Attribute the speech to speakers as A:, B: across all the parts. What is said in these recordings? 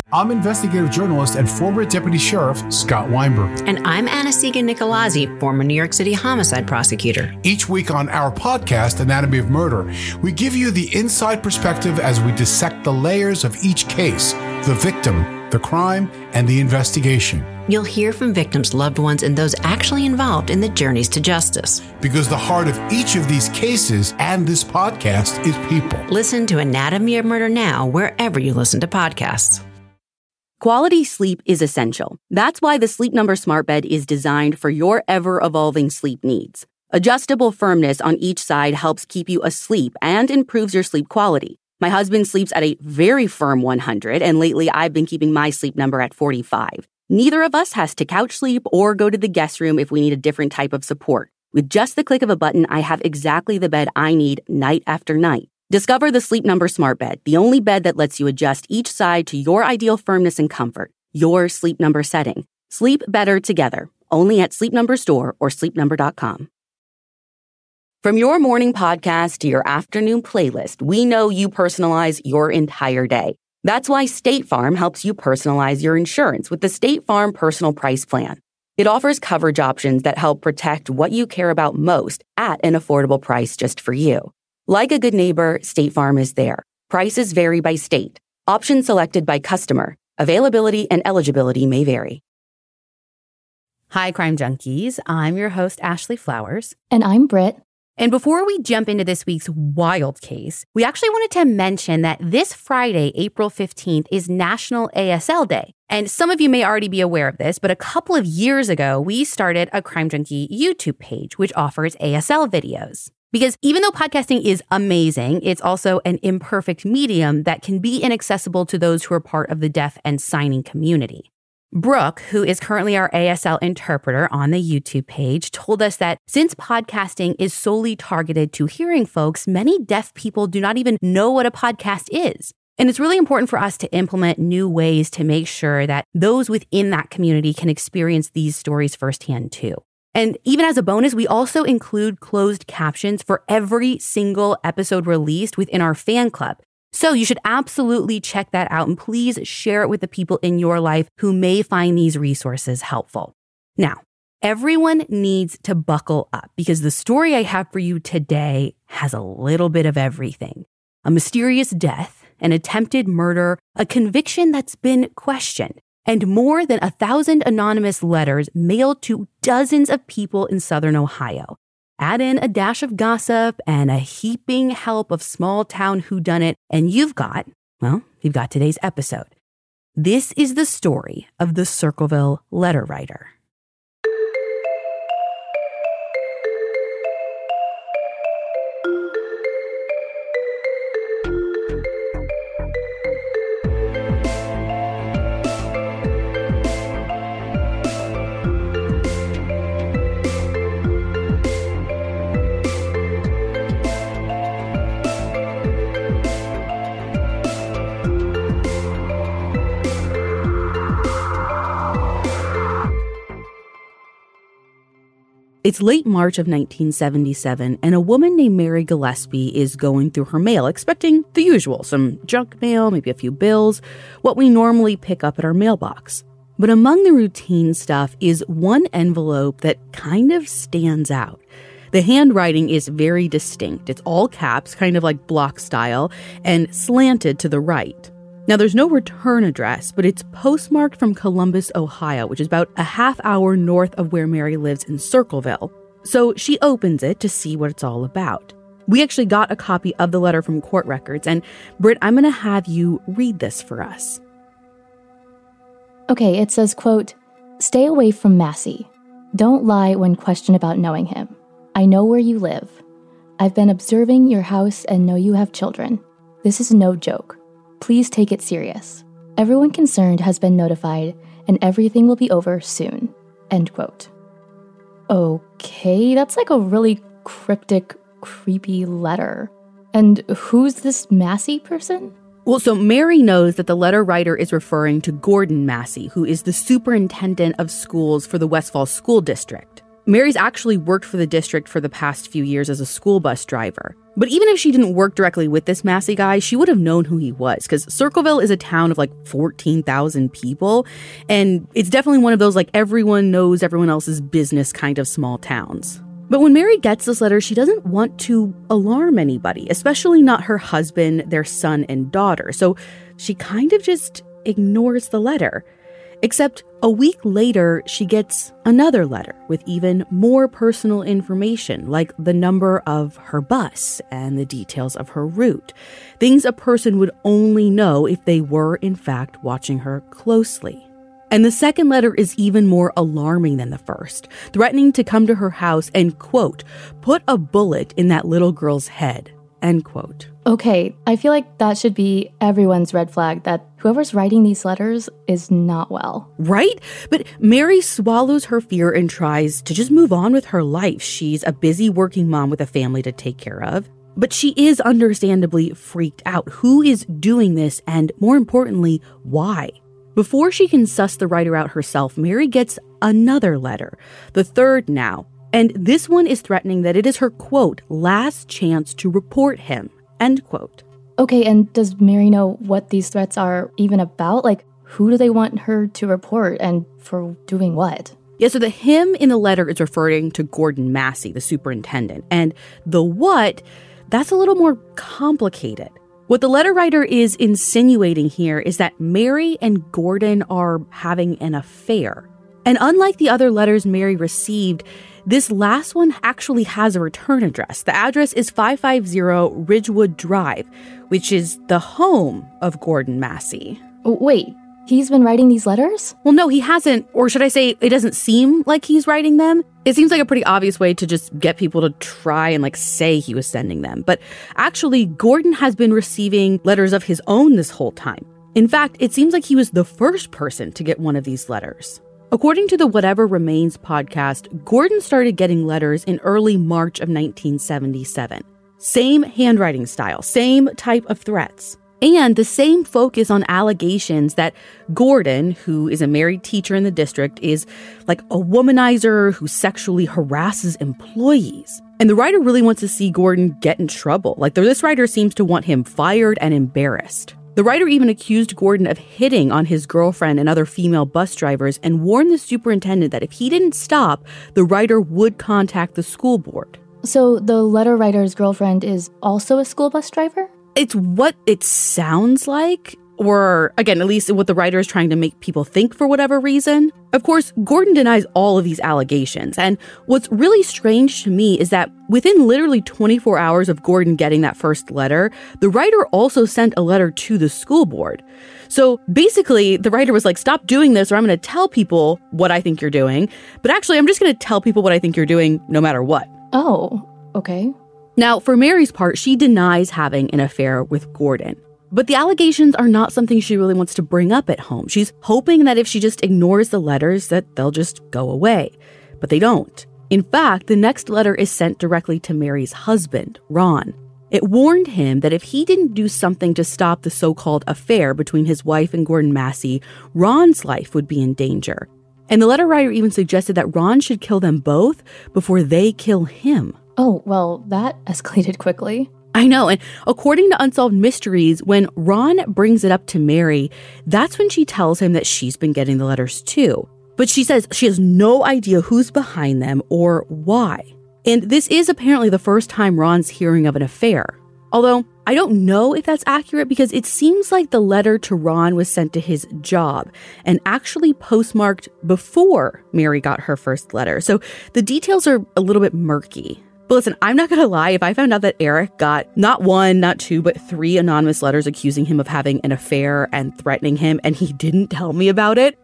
A: I'm investigative journalist and former deputy sheriff Scott Weinberg.
B: And I'm Anna-Sigga Nicolazzi, former New York City homicide prosecutor.
A: Each week on our podcast, Anatomy of Murder, we give you the inside perspective as we dissect the layers of each case, the victim, the crime, and the investigation.
B: You'll hear from victims' loved ones and those actually involved in the journeys to justice.
A: Because the heart of each of these cases and this podcast is people.
B: Listen to Anatomy of Murder now wherever you listen to podcasts.
C: Quality sleep is essential. That's why the Sleep Number Smart Bed is designed for your ever-evolving sleep needs. Adjustable firmness on each side helps keep you asleep and improves your sleep quality. My husband sleeps at a very firm 100, and lately I've been keeping my sleep number at 45. Neither of us has to couch sleep or go to the guest room if we need a different type of support. With just the click of a button, I have exactly the bed I need night after night. Discover the Sleep Number Smart Bed, the only bed that lets you adjust each side to your ideal firmness and comfort, your Sleep Number setting. Sleep better together, only at Sleep Number store or sleepnumber.com. From your morning podcast to your afternoon playlist, we know you personalize your entire day. That's why State Farm helps you personalize your insurance with the State Farm Personal Price Plan. It offers coverage options that help protect what you care about most at an affordable price just for you. Like a good neighbor, State Farm is there. Prices vary by state. Options selected by customer. Availability and eligibility may vary. Hi, Crime Junkies. I'm your host, Ashley Flowers.
D: And I'm Britt.
C: And before we jump into this week's wild case, we actually wanted to mention that this Friday, April 15th, is National ASL Day. And some of you may already be aware of this, but a couple of years ago, we started a Crime Junkie YouTube page, which offers ASL videos. Because even though podcasting is amazing, it's also an imperfect medium that can be inaccessible to those who are part of the deaf and signing community. Brooke, who is currently our ASL interpreter on the YouTube page, told us that since podcasting is solely targeted to hearing folks, many deaf people do not even know what a podcast is. And it's really important for us to implement new ways to make sure that those within that community can experience these stories firsthand too. And even as a bonus, we also include closed captions for every single episode released within our fan club. So you should absolutely check that out, and please share it with the people in your life who may find these resources helpful. Now, everyone needs to buckle up because the story I have for you today has a little bit of everything. A mysterious death, an attempted murder, a conviction that's been questioned, and more than 1,000 anonymous letters mailed to dozens of people in Southern Ohio. Add in a dash of gossip and a heaping help of small-town whodunit, and you've got today's episode. This is the story of the Circleville letter writer. It's late March of 1977, and a woman named Mary Gillespie is going through her mail, expecting the usual, some junk mail, maybe a few bills, what we normally pick up at our mailbox. But among the routine stuff is one envelope that kind of stands out. The handwriting is very distinct. It's all caps, kind of like block style, and slanted to the right. Now, there's no return address, but it's postmarked from Columbus, Ohio, which is about a half hour north of where Mary lives in Circleville. So she opens it to see what it's all about. We actually got a copy of the letter from court records, and Britt, I'm going to have you read this for us.
D: Okay, it says, quote, "Stay away from Massey. Don't lie when questioned about knowing him. I know where you live. I've been observing your house and know you have children. This is no joke. Please take it serious. Everyone concerned has been notified, and everything will be over soon." End quote. Okay, that's like a really cryptic, creepy letter. And who's this Massey person?
C: Well, so Mary knows that the letter writer is referring to Gordon Massey, who is the superintendent of schools for the Westfall School District. Mary's actually worked for the district for the past few years as a school bus driver. But even if she didn't work directly with this Massey guy, she would have known who he was, because Circleville is a town of like 14,000 people. And it's definitely one of those like everyone knows everyone else's business kind of small towns. But when Mary gets this letter, she doesn't want to alarm anybody, especially not her husband, their son, and daughter. So she kind of just ignores the letter. Except a week later, she gets another letter with even more personal information, like the number of her bus and the details of her route. Things a person would only know if they were, in fact, watching her closely. And the second letter is even more alarming than the first, threatening to come to her house and, quote, put a bullet in that little girl's head, end quote.
D: Okay, I feel like that should be everyone's red flag that whoever's writing these letters is not well.
C: Right? But Mary swallows her fear and tries to just move on with her life. She's a busy working mom with a family to take care of. But she is understandably freaked out. Who is doing this? And more importantly, why? Before she can suss the writer out herself, Mary gets another letter, the third now. And this one is threatening that it is her, quote, last chance to report him, end quote.
D: Okay, and does Mary know what these threats are even about? Like, who do they want her to report and for doing what?
C: Yeah, so the him in the letter is referring to Gordon Massey, the superintendent. And the what, that's a little more complicated. What the letter writer is insinuating here is that Mary and Gordon are having an affair. And unlike the other letters Mary received, this last one actually has a return address. The address is 550 Ridgewood Drive, which is the home of Gordon Massey.
D: Wait, he's been writing these letters?
C: Well, no, he hasn't. Or should I say, it doesn't seem like he's writing them. It seems like a pretty obvious way to just get people to try and say he was sending them. But actually, Gordon has been receiving letters of his own this whole time. In fact, it seems like he was the first person to get one of these letters. According to the Whatever Remains podcast, Gordon started getting letters in early March of 1977. Same handwriting style, same type of threats, and the same focus on allegations that Gordon, who is a married teacher in the district, is like a womanizer who sexually harasses employees. And the writer really wants to see Gordon get in trouble. This writer seems to want him fired and embarrassed. The writer even accused Gordon of hitting on his girlfriend and other female bus drivers and warned the superintendent that if he didn't stop, the writer would contact the school board.
D: So the letter writer's girlfriend is also a school bus driver?
C: It's what it sounds like, or again, at least what the writer is trying to make people think for whatever reason. Of course, Gordon denies all of these allegations. And what's really strange to me is that within literally 24 hours of Gordon getting that first letter, the writer also sent a letter to the school board. So basically, the writer was like, stop doing this or I'm going to tell people what I think you're doing. But actually, I'm just going to tell people what I think you're doing no matter what.
D: Oh, okay.
C: Now, for Mary's part, she denies having an affair with Gordon. But the allegations are not something she really wants to bring up at home. She's hoping that if she just ignores the letters, that they'll just go away. But they don't. In fact, the next letter is sent directly to Mary's husband, Ron. It warned him that if he didn't do something to stop the so-called affair between his wife and Gordon Massey, Ron's life would be in danger. And the letter writer even suggested that Ron should kill them both before they kill him.
D: Oh, well, that escalated quickly.
C: I know, and according to Unsolved Mysteries, when Ron brings it up to Mary, that's when she tells him that she's been getting the letters too. But she says she has no idea who's behind them or why. And this is apparently the first time Ron's hearing of an affair. Although, I don't know if that's accurate because it seems like the letter to Ron was sent to his job and actually postmarked before Mary got her first letter. So the details are a little bit murky. But listen, I'm not going to lie. If I found out that Eric got not one, not two, but 3 anonymous letters accusing him of having an affair and threatening him, and he didn't tell me about it,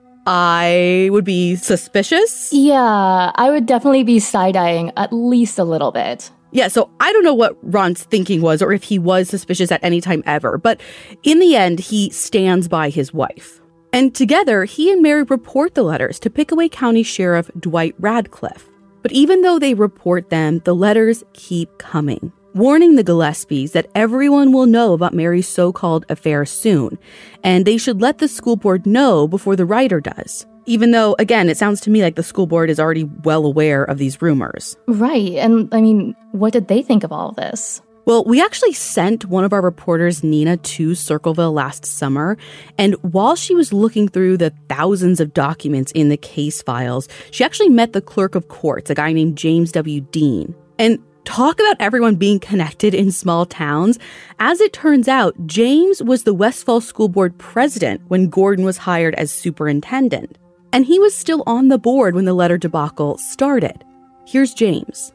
C: I would be suspicious.
D: Yeah, I would definitely be side-eyeing at least a little bit.
C: Yeah, so I don't know what Ron's thinking was or if he was suspicious at any time ever. But in the end, he stands by his wife. And together, he and Mary report the letters to Pickaway County Sheriff Dwight Radcliffe. But even though they report them, the letters keep coming, warning the Gillespies that everyone will know about Mary's so-called affair soon, and they should let the school board know before the writer does. Even though, again, it sounds to me like the school board is already well aware of these rumors.
D: Right. And I mean, what did they think of all of this?
C: Well, we actually sent one of our reporters, Nina, to Circleville last summer. And while she was looking through the thousands of documents in the case files, she actually met the clerk of courts, a guy named James W. Dean. And talk about everyone being connected in small towns. As it turns out, James was the Westfall School Board president when Gordon was hired as superintendent. And he was still on the board when the letter debacle started. Here's James.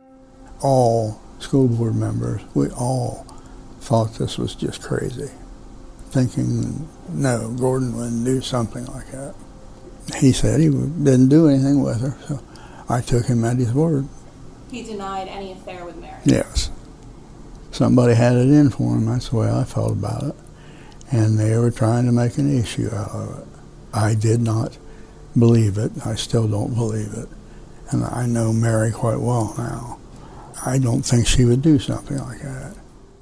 E: All school board members, we all thought this was just crazy, thinking, no, Gordon wouldn't do something like that. He said he didn't do anything with her, so I took him at his word.
F: He denied any affair with Mary?
E: Yes. Somebody had it in for him, that's the way I felt about it. And they were trying to make an issue out of it. I did not believe it. I still don't believe it. And I know Mary quite well now. I don't think she would do something like that.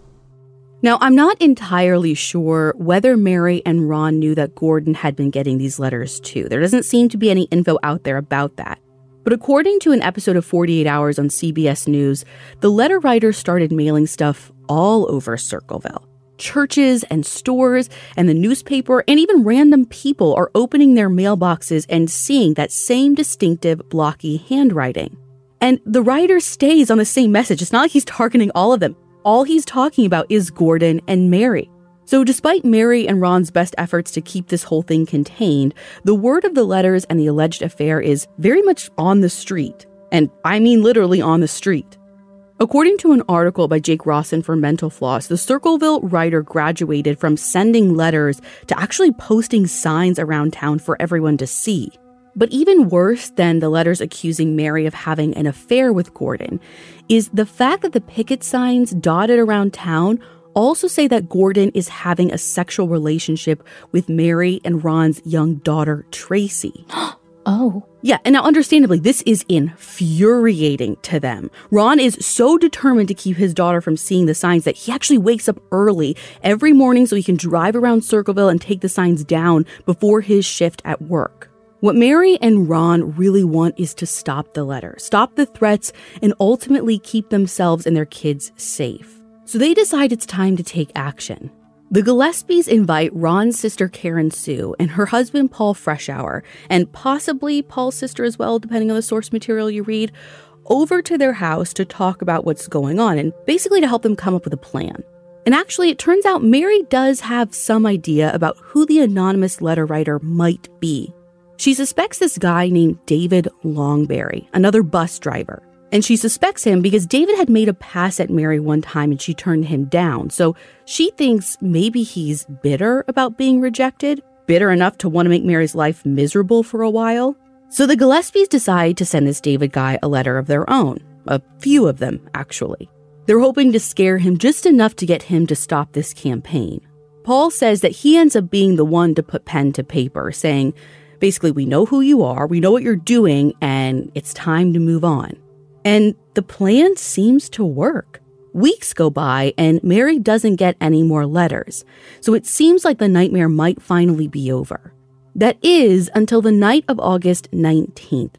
C: Now, I'm not entirely sure whether Mary and Ron knew that Gordon had been getting these letters too. There doesn't seem to be any info out there about that. But according to an episode of 48 Hours on CBS News, the letter writer started mailing stuff all over Circleville. Churches and stores and the newspaper and even random people are opening their mailboxes and seeing that same distinctive blocky handwriting. And the writer stays on the same message. It's not like he's targeting all of them. All he's talking about is Gordon and Mary. So despite Mary and Ron's best efforts to keep this whole thing contained, the word of the letters and the alleged affair is very much on the street. And I mean literally on the street. According to an article by Jake Rawson for Mental Floss, the Circleville writer graduated from sending letters to actually posting signs around town for everyone to see. But even worse than the letters accusing Mary of having an affair with Gordon is the fact that the picket signs dotted around town also say that Gordon is having a sexual relationship with Mary and Ron's young daughter, Tracy.
D: Oh.
C: Yeah, and now understandably, this is infuriating to them. Ron is so determined to keep his daughter from seeing the signs that he actually wakes up early every morning so he can drive around Circleville and take the signs down before his shift at work. What Mary and Ron really want is to stop the letter, stop the threats, and ultimately keep themselves and their kids safe. So they decide it's time to take action. The Gillespies invite Ron's sister Karen Sue and her husband Paul Freshour, and possibly Paul's sister as well, depending on the source material you read, over to their house to talk about what's going on and basically to help them come up with a plan. And actually, it turns out Mary does have some idea about who the anonymous letter writer might be. She suspects this guy named David Longberry, another bus driver. And she suspects him because David had made a pass at Mary one time and she turned him down. So she thinks maybe he's bitter about being rejected, bitter enough to want to make Mary's life miserable for a while. So the Gillespies decide to send this David guy a letter of their own. A few of them, actually. They're hoping to scare him just enough to get him to stop this campaign. Paul says that he ends up being the one to put pen to paper, saying, basically, we know who you are, we know what you're doing, and it's time to move on. And the plan seems to work. Weeks go by and Mary doesn't get any more letters. So it seems like the nightmare might finally be over. That is until the night of August 19th,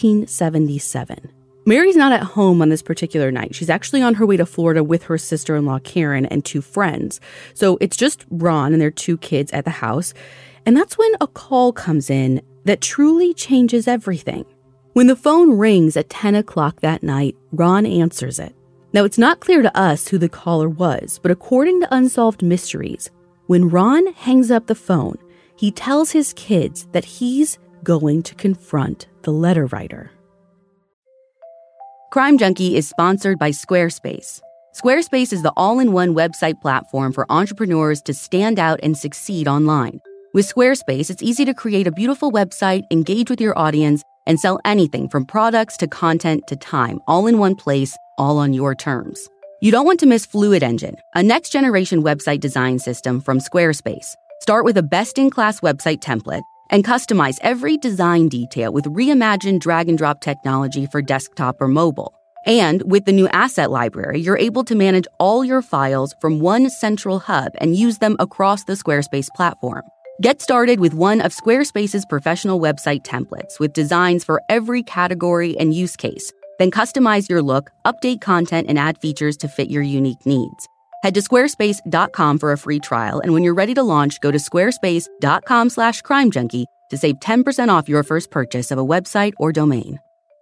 C: 1977. Mary's not at home on this particular night. She's actually on her way to Florida with her sister-in-law Karen and two friends. So it's just Ron and their two kids at the house. And that's when a call comes in that truly changes everything. When the phone rings at 10 o'clock that night, Ron answers it. Now, it's not clear to us who the caller was, but according to Unsolved Mysteries, when Ron hangs up the phone, he tells his kids that he's going to confront the letter writer. Crime Junkie is sponsored by Squarespace. Squarespace is the all-in-one website platform for entrepreneurs to stand out and succeed online. With Squarespace, it's easy to create a beautiful website, engage with your audience, and sell anything from products to content to time, all in one place, all on your terms. You don't want to miss Fluid Engine, a next-generation website design system from Squarespace. Start with a best-in-class website template and customize every design detail with reimagined drag-and-drop technology for desktop or mobile. And with the new Asset Library, you're able to manage all your files from one central hub and use them across the Squarespace platform. Get started with one of Squarespace's professional website templates with designs for every category and use case. Then customize your look, update content, and add features to fit your unique needs. Head to squarespace.com for a free trial, and when you're ready to launch, go to squarespace.com/crimejunkie to save 10% off your first purchase of a website or domain.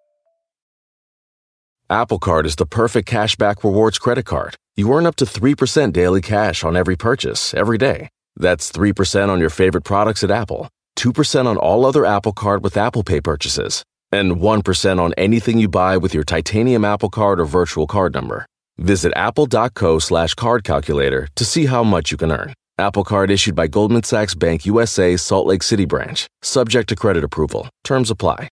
G: Apple Card is the perfect cashback rewards credit card. You earn up to 3% daily cash on every purchase, every day. That's 3% on your favorite products at Apple, 2% on all other Apple Card with Apple Pay purchases, and 1% on anything you buy with your titanium Apple Card or virtual card number. Visit apple.co/card calculator to see how much you can earn. Apple Card issued by Goldman Sachs Bank USA, Salt Lake City branch. Subject to credit approval. Terms apply.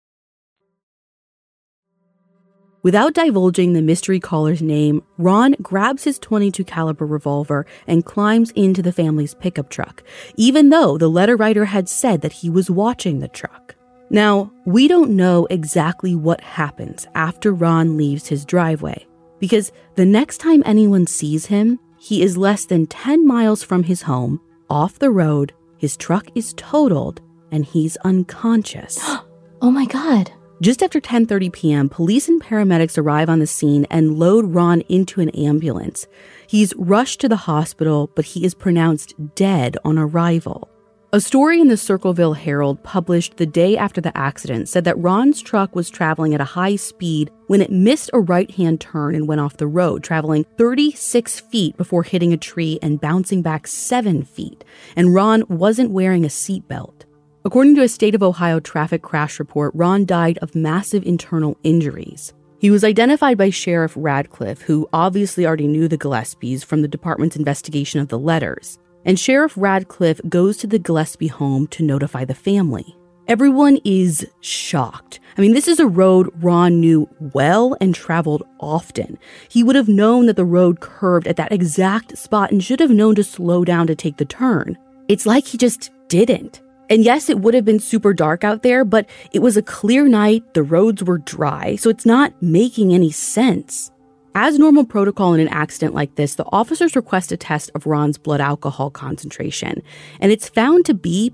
C: Without divulging the mystery caller's name, Ron grabs his .22 caliber revolver and climbs into the family's pickup truck, even though the letter writer had said that he was watching the truck. Now, we don't know exactly what happens after Ron leaves his driveway, because the next time anyone sees him, he is less than 10 miles from his home, off the road, his truck is totaled, and he's unconscious.
D: Oh my God.
C: Just after 10:30 p.m., police and paramedics arrive on the scene and load Ron into an ambulance. He's rushed to the hospital, but he is pronounced dead on arrival. A story in the Circleville Herald published the day after the accident said that Ron's truck was traveling at a high speed when it missed a right-hand turn and went off the road, traveling 36 feet before hitting a tree and bouncing back 7 feet. And Ron wasn't wearing a seatbelt. According to a state of Ohio traffic crash report, Ron died of massive internal injuries. He was identified by Sheriff Radcliffe, who obviously already knew the Gillespies from the department's investigation of the letters. And Sheriff Radcliffe goes to the Gillespie home to notify the family. Everyone is shocked. I mean, this is a road Ron knew well and traveled often. He would have known that the road curved at that exact spot and should have known to slow down to take the turn. It's like he just didn't. And yes, it would have been super dark out there, but it was a clear night, the roads were dry, so it's not making any sense. As normal protocol in an accident like this, the officers request a test of Ron's blood alcohol concentration, and it's found to be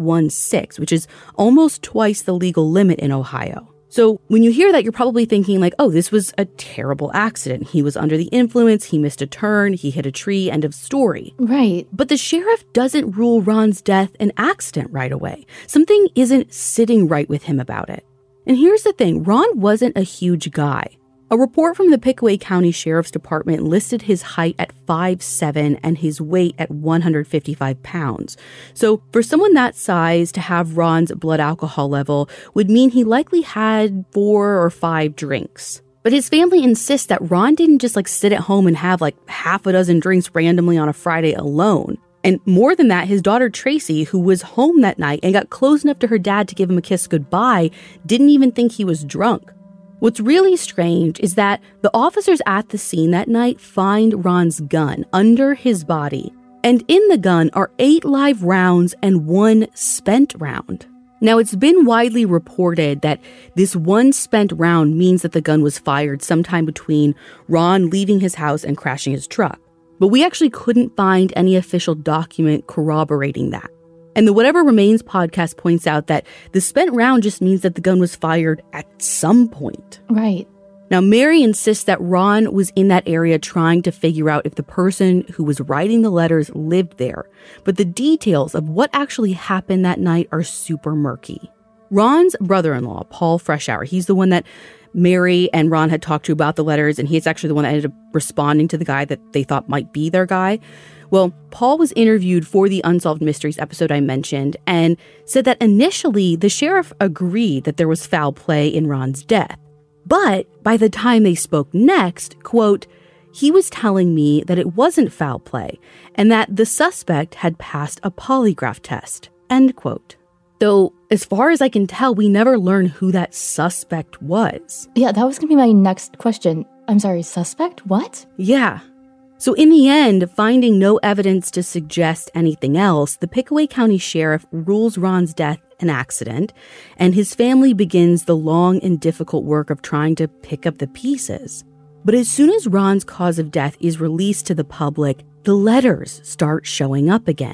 C: 0.16, which is almost twice the legal limit in Ohio. So when you hear that, you're probably thinking like, oh, this was a terrible accident. He was under the influence, he missed a turn, he hit a tree, end of story.
D: Right.
C: But the sheriff doesn't rule Ron's death an accident right away. Something isn't sitting right with him about it. And here's the thing, Ron wasn't a huge guy. A report from the Pickaway County Sheriff's Department listed his height at 5'7" and his weight at 155 pounds. So for someone that size to have Ron's blood alcohol level would mean he likely had 4 or 5 drinks. But his family insists that Ron didn't just sit at home and have half a dozen drinks randomly on a Friday alone. And more than that, his daughter Tracy, who was home that night and got close enough to her dad to give him a kiss goodbye, didn't even think he was drunk. What's really strange is that the officers at the scene that night find Ron's gun under his body. And in the gun are 8 live rounds and 1 spent round. Now, it's been widely reported that this 1 spent round means that the gun was fired sometime between Ron leaving his house and crashing his truck. But we actually couldn't find any official document corroborating that. And the Whatever Remains podcast points out that the spent round just means that the gun was fired at some point.
D: Right.
C: Now, Mary insists that Ron was in that area trying to figure out if the person who was writing the letters lived there. But the details of what actually happened that night are super murky. Ron's brother-in-law, Paul Freshour, he's the one that Mary and Ron had talked to about the letters, and he's actually the one that ended up responding to the guy that they thought might be their guy. Well, Paul was interviewed for the Unsolved Mysteries episode I mentioned and said that initially the sheriff agreed that there was foul play in Ron's death. But by the time they spoke next, quote, he was telling me that it wasn't foul play and that the suspect had passed a polygraph test, end quote. Though, as far as I can tell, we never learned who that suspect was.
D: Yeah, that was going to be my next question. I'm sorry, suspect? What?
C: Yeah. So in the end, finding no evidence to suggest anything else, the Pickaway County Sheriff rules Ron's death an accident, and his family begins the long and difficult work of trying to pick up the pieces. But as soon as Ron's cause of death is released to the public, the letters start showing up again.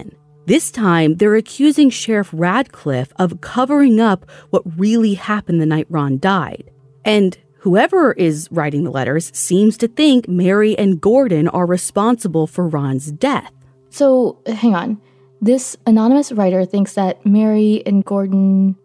C: This time, they're accusing Sheriff Radcliffe of covering up what really happened the night Ron died. And whoever is writing the letters seems to think Mary and Gordon are responsible for Ron's death.
D: So, hang on. This anonymous writer thinks that Mary and Gordon,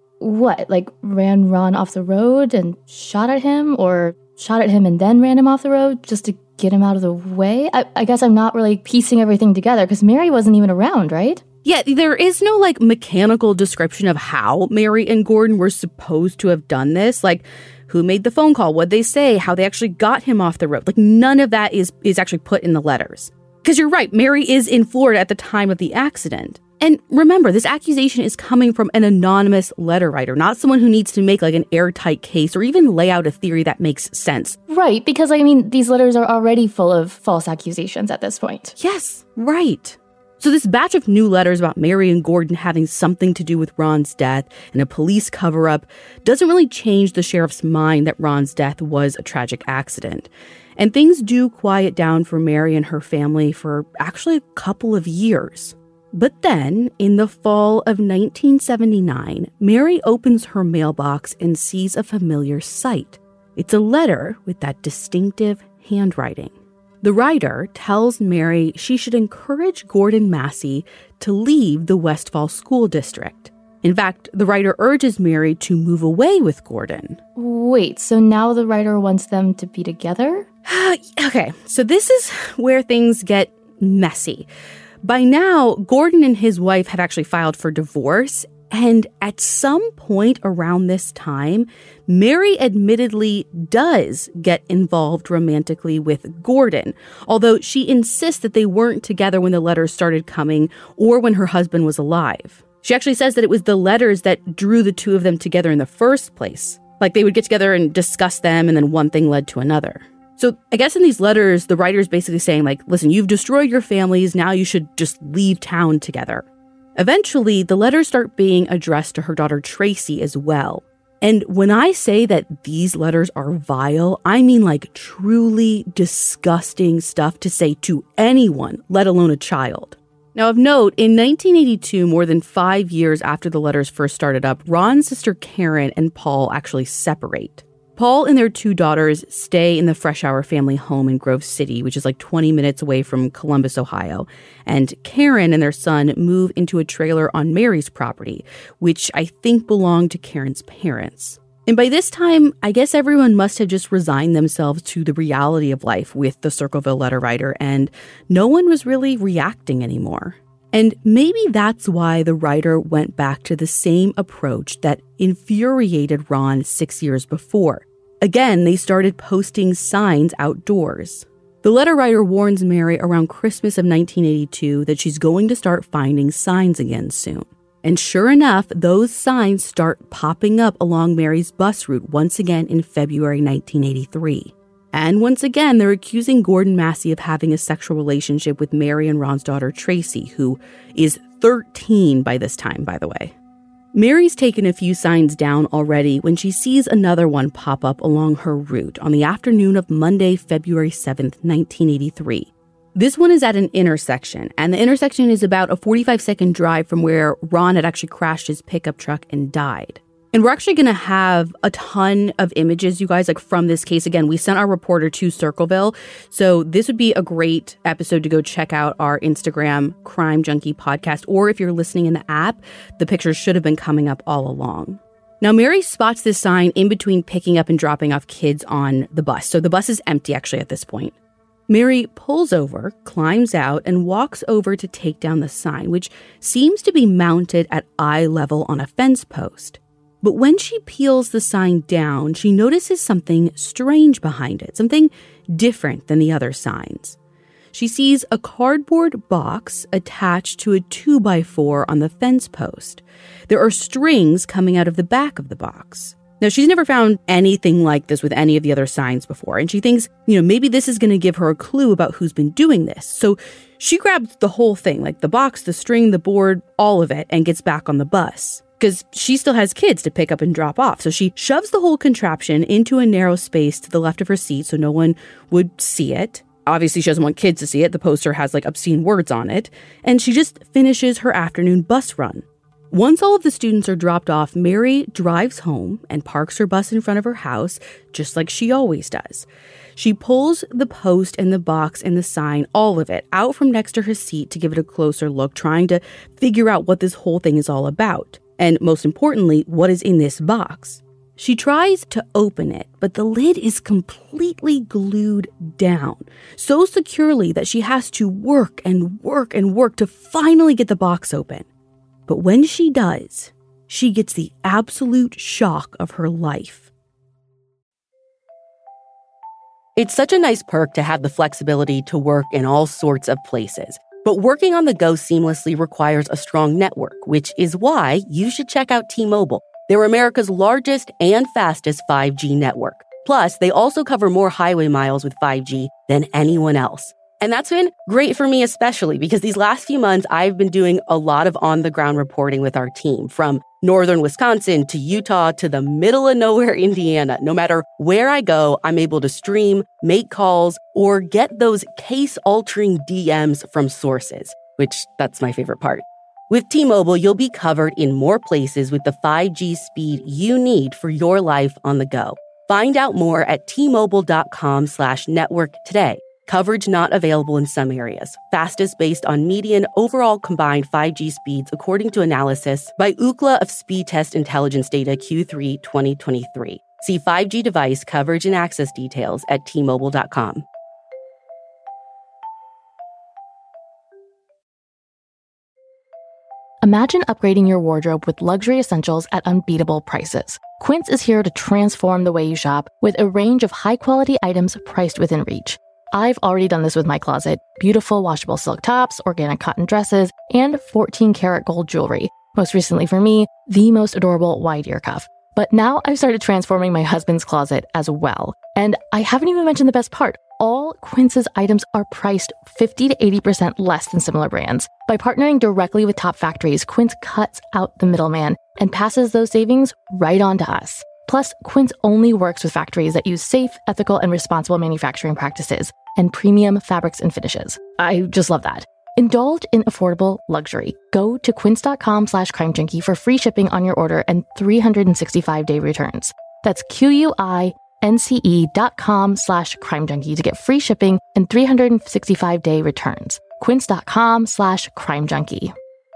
D: ran Ron off the road and shot at him? Or shot at him and then ran him off the road just to get him out of the way? I guess I'm not really piecing everything together, because Mary wasn't even around, right?
C: Yeah, there is no, mechanical description of how Mary and Gordon were supposed to have done this. Who made the phone call? What'd they say? How they actually got him off the road? None of that is actually put in the letters. Because you're right, Mary is in Florida at the time of the accident. And remember, this accusation is coming from an anonymous letter writer, not someone who needs to make an airtight case or even lay out a theory that makes sense.
D: Right, because these letters are already full of false accusations at this point.
C: Yes, right. So this batch of new letters about Mary and Gordon having something to do with Ron's death and a police cover-up doesn't really change the sheriff's mind that Ron's death was a tragic accident. And things do quiet down for Mary and her family for actually a couple of years. But then, in the fall of 1979, Mary opens her mailbox and sees a familiar sight. It's a letter with that distinctive handwriting. The writer tells Mary she should encourage Gordon Massey to leave the Westfall School District. In fact, the writer urges Mary to move away with Gordon.
D: Wait, so now the writer wants them to be together?
C: Okay, so this is where things get messy. By now, Gordon and his wife have actually filed for divorce, and at some point around this time, Mary admittedly does get involved romantically with Gordon, although she insists that they weren't together when the letters started coming or when her husband was alive. She actually says that it was the letters that drew the two of them together in the first place. They would get together and discuss them, and then one thing led to another. So I guess in these letters, the writer's basically saying, listen, you've destroyed your families, now you should just leave town together. Eventually, the letters start being addressed to her daughter Tracy as well. And when I say that these letters are vile, I mean truly disgusting stuff to say to anyone, let alone a child. Now, of note, in 1982, more than 5 years after the letters first started up, Ron's sister Karen and Paul actually separate. Paul and their two daughters stay in the Fresh Hour family home in Grove City, which is 20 minutes away from Columbus, Ohio. And Karen and their son move into a trailer on Mary's property, which I think belonged to Karen's parents. And by this time, I guess everyone must have just resigned themselves to the reality of life with the Circleville letter writer, and no one was really reacting anymore. And maybe that's why the writer went back to the same approach that infuriated Ron 6 years before. Again, they started posting signs outdoors. The letter writer warns Mary around Christmas of 1982 that she's going to start finding signs again soon. And sure enough, those signs start popping up along Mary's bus route once again in February 1983. And once again, they're accusing Gordon Massey of having a sexual relationship with Mary and Ron's daughter Tracy, who is 13 by this time, by the way. Mary's taken a few signs down already when she sees another one pop up along her route on the afternoon of Monday, February 7th, 1983. This one is at an intersection, and the intersection is about a 45-second drive from where Ron had actually crashed his pickup truck and died. And we're actually going to have a ton of images, you guys, from this case. Again, we sent our reporter to Circleville, so this would be a great episode to go check out our Instagram Crime Junkie podcast, or if you're listening in the app, the pictures should have been coming up all along. Now, Mary spots this sign in between picking up and dropping off kids on the bus. So the bus is empty, actually, at this point. Mary pulls over, climbs out, and walks over to take down the sign, which seems to be mounted at eye level on a fence post. But when she peels the sign down, she notices something strange behind it, something different than the other signs. She sees a cardboard box attached to a 2x4 on the fence post. There are strings coming out of the back of the box. Now, she's never found anything like this with any of the other signs before, and she thinks, maybe this is going to give her a clue about who's been doing this. So she grabs the whole thing, the box, the string, the board, all of it, and gets back on the bus. Because she still has kids to pick up and drop off. So she shoves the whole contraption into a narrow space to the left of her seat so no one would see it. Obviously, she doesn't want kids to see it. The poster has like obscene words on it. And she just finishes her afternoon bus run. Once all of the students are dropped off, Mary drives home and parks her bus in front of her house, just like she always does. She pulls the post and the box and the sign, all of it, out from next to her seat to give it a closer look, trying to figure out what this whole thing is all about. And most importantly, what is in this box. She tries to open it, but the lid is completely glued down, so securely that she has to work and work and work to finally get the box open. But when she does, she gets the absolute shock of her life. It's such a nice perk to have the flexibility to work in all sorts of places. But working on the go seamlessly requires a strong network, which is why you should check out T-Mobile. They're America's largest and fastest 5G network. Plus, they also cover more highway miles with 5G than anyone else. And that's been great for me especially because these last few months, I've been doing a lot of on-the-ground reporting with our team, from northern Wisconsin to Utah to the middle of nowhere, Indiana. No matter where I go, I'm able to stream, make calls, or get those case-altering DMs from sources, which that's my favorite part. With T-Mobile, you'll be covered in more places with the 5G speed you need for your life on the go. Find out more at T-Mobile.com/network today. Coverage not available in some areas. Fastest based on median overall combined 5G speeds, according to analysis by Ookla of Speed Test Intelligence Data Q3 2023. See 5G device coverage and access details at T-Mobile.com.
D: Imagine upgrading your wardrobe with luxury essentials at unbeatable prices. Quince is here to transform the way you shop with a range of high-quality items priced within reach. I've already done this with my closet. Beautiful washable silk tops, organic cotton dresses, and 14-karat gold jewelry. Most recently for me, the most adorable wide ear cuff. But now I've started transforming my husband's closet as well. And I haven't even mentioned the best part. All Quince's items are priced 50 to 80% less than similar brands. By partnering directly with top factories, Quince cuts out the middleman and passes those savings right on to us. Plus, Quince only works with factories that use safe, ethical, and responsible manufacturing practices and premium fabrics and finishes. I just love that. Indulge in affordable luxury. Go to quince.com/crimejunkie for free shipping on your order and 365-day returns. That's QUINCE.com/crimejunkie to get free shipping and 365-day returns. Quince.com/crimejunkie.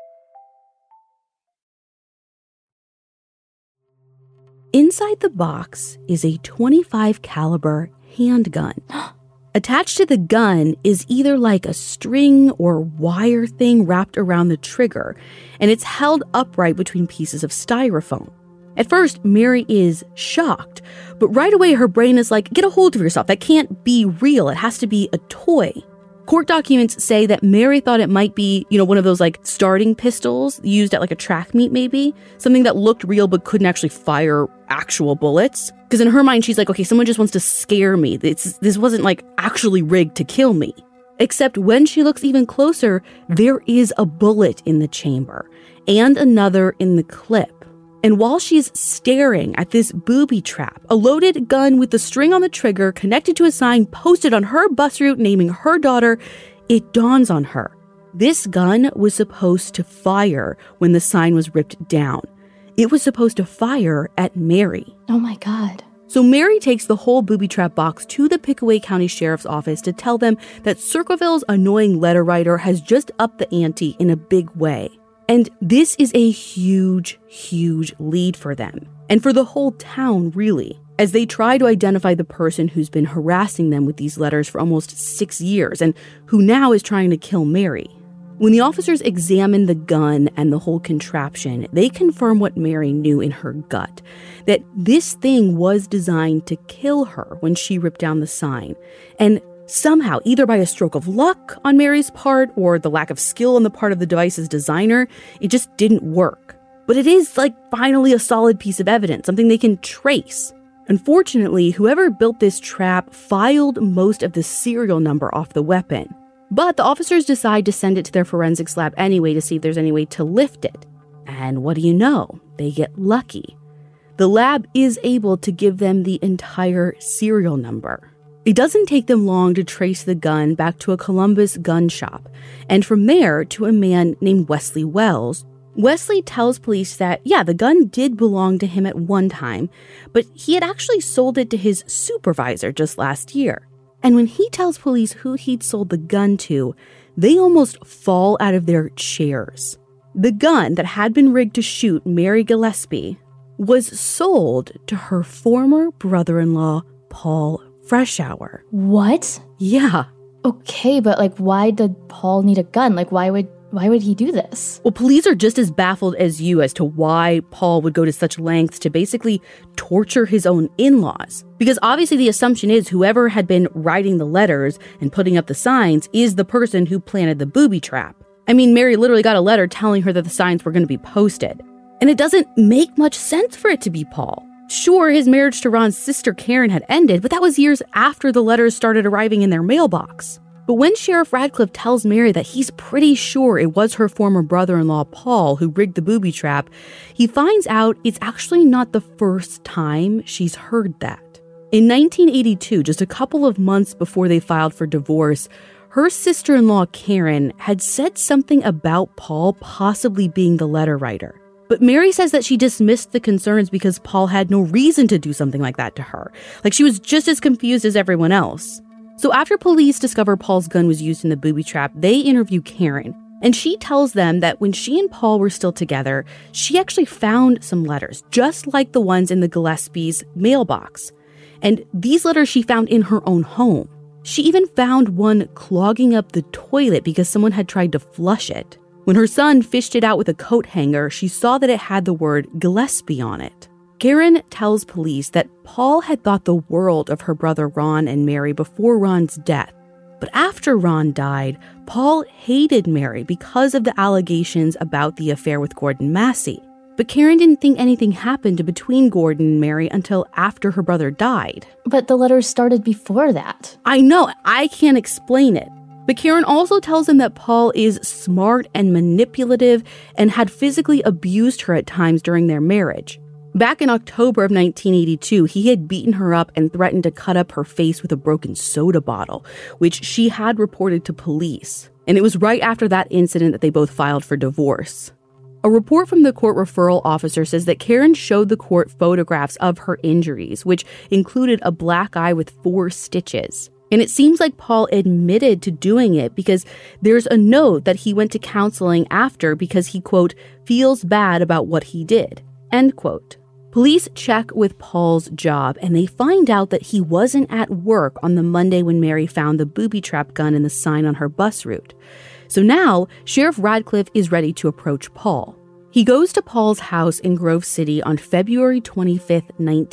C: Inside the box is a .25 caliber handgun. Attached to the gun is either like a string or wire thing wrapped around the trigger, and it's held upright between pieces of styrofoam. At first, Mary is shocked, but right away her brain is like, get a hold of yourself. That can't be real. It has to be a toy. Court documents say that Mary thought it might be, one of those like starting pistols used at like a track meet maybe, something that looked real but couldn't actually fire actual bullets. Because in her mind, she's like, okay, someone just wants to scare me. This wasn't like actually rigged to kill me. Except when she looks even closer, there is a bullet in the chamber and another in the clip. And while she's staring at this booby trap, a loaded gun with the string on the trigger connected to a sign posted on her bus route naming her daughter, it dawns on her. This gun was supposed to fire when the sign was ripped down. It was supposed to fire at Mary.
D: Oh my God.
C: So Mary takes the whole booby trap box to the Pickaway County Sheriff's Office to tell them that Circleville's annoying letter writer has just upped the ante in a big way. And this is a huge, huge lead for them, and for the whole town, really, as they try to identify the person who's been harassing them with these letters for almost 6 years, and who now is trying to kill Mary. When the officers examine the gun and the whole contraption, they confirm what Mary knew in her gut, that this thing was designed to kill her when she ripped down the sign, and somehow, either by a stroke of luck on Mary's part or the lack of skill on the part of the device's designer, it just didn't work. But it is finally a solid piece of evidence, something they can trace. Unfortunately, whoever built this trap filed most of the serial number off the weapon. But the officers decide to send it to their forensics lab anyway to see if there's any way to lift it. And what do you know? They get lucky. The lab is able to give them the entire serial number. It doesn't take them long to trace the gun back to a Columbus gun shop, and from there to a man named Wesley Wells. Wesley tells police that, yeah, the gun did belong to him at one time, but he had actually sold it to his supervisor just last year. And when he tells police who he'd sold the gun to, they almost fall out of their chairs. The gun that had been rigged to shoot Mary Gillespie was sold to her former brother-in-law, Paul Freshour.
D: What?
C: Yeah.
D: Okay, but why did Paul need a gun? Why would he do this?
C: Well, police are just as baffled as you as to why Paul would go to such lengths to basically torture his own in-laws. Because obviously the assumption is whoever had been writing the letters and putting up the signs is the person who planted the booby trap. I mean, Mary literally got a letter telling her that the signs were going to be posted. And it doesn't make much sense for it to be Paul. Sure, his marriage to Ron's sister Karen had ended, but that was years after the letters started arriving in their mailbox. But when Sheriff Radcliffe tells Mary that he's pretty sure it was her former brother-in-law Paul who rigged the booby trap, he finds out it's actually not the first time she's heard that. In 1982, just a couple of months before they filed for divorce, her sister-in-law Karen had said something about Paul possibly being the letter writer. But Mary says that she dismissed the concerns because Paul had no reason to do something like that to her. She was just as confused as everyone else. So after police discover Paul's gun was used in the booby trap, they interview Karen. And she tells them that when she and Paul were still together, she actually found some letters, just like the ones in the Gillespie's mailbox. And these letters she found in her own home. She even found one clogging up the toilet because someone had tried to flush it. When her son fished it out with a coat hanger, she saw that it had the word Gillespie on it. Karen tells police that Paul had thought the world of her brother Ron and Mary before Ron's death. But after Ron died, Paul hated Mary because of the allegations about the affair with Gordon Massey. But Karen didn't think anything happened between Gordon and Mary until after her brother died.
D: But the letters started before that.
C: I know, I can't explain it. But Karen also tells him that Paul is smart and manipulative and had physically abused her at times during their marriage. Back in October of 1982, he had beaten her up and threatened to cut up her face with a broken soda bottle, which she had reported to police. And it was right after that incident that they both filed for divorce. A report from the court referral officer says that Karen showed the court photographs of her injuries, which included a black eye with 4 stitches. And it seems like Paul admitted to doing it because there's a note that he went to counseling after because he, quote, feels bad about what he did, end quote. Police check with Paul's job and they find out that he wasn't at work on the Monday when Mary found the booby trap gun and the sign on her bus route. So now, Sheriff Radcliffe is ready to approach Paul. He goes to Paul's house in Grove City on February 25th,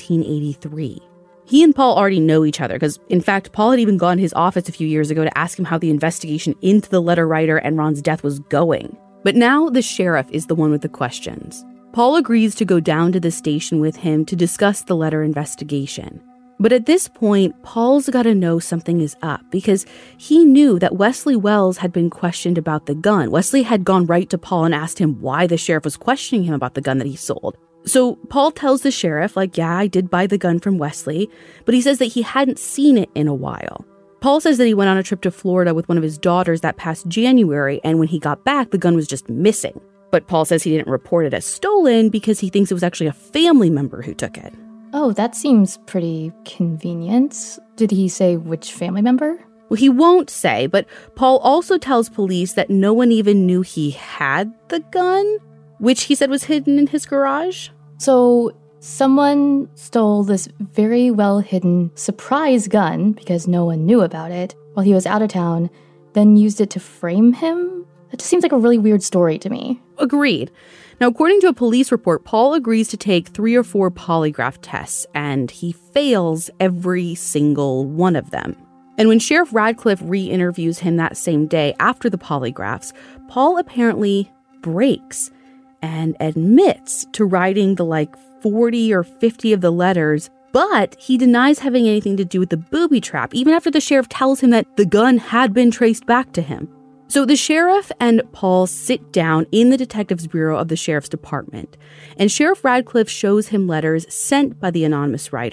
C: 1983. He and Paul already know each other because, in fact, Paul had even gone to his office a few years ago to ask him how the investigation into the letter writer and Ron's death was going. But now the sheriff is the one with the questions. Paul agrees to go down to the station with him to discuss the letter investigation. But at this point, Paul's got to know something is up because he knew that Wesley Wells had been questioned about the gun. Wesley had gone right to Paul and asked him why the sheriff was questioning him about the gun that he sold. So Paul tells the sheriff, yeah, I did buy the gun from Wesley, but he says that he hadn't seen it in a while. Paul says that he went on a trip to Florida with one of his daughters that past January, and when he got back, the gun was just missing. But Paul says he didn't report it as stolen because he thinks it was actually a family member who took it.
D: Oh, that seems pretty convenient. Did he say which family member?
C: Well, he won't say, but Paul also tells police that no one even knew he had the gun, which he said was hidden in his garage.
D: So someone stole this very well-hidden surprise gun because no one knew about it while he was out of town, then used it to frame him? That just seems like a really weird story to me.
C: Agreed. Now, according to a police report, Paul agrees to take 3 or 4 polygraph tests, and he fails every single one of them. And when Sheriff Radcliffe re-interviews him that same day after the polygraphs, Paul apparently breaks and admits to writing the 40 or 50 of the letters, but he denies having anything to do with the booby trap, even after the sheriff tells him that the gun had been traced back to him. So the sheriff and Paul sit down in the detectives bureau of the sheriff's department, and Sheriff Radcliffe shows him letters sent by the anonymous writer.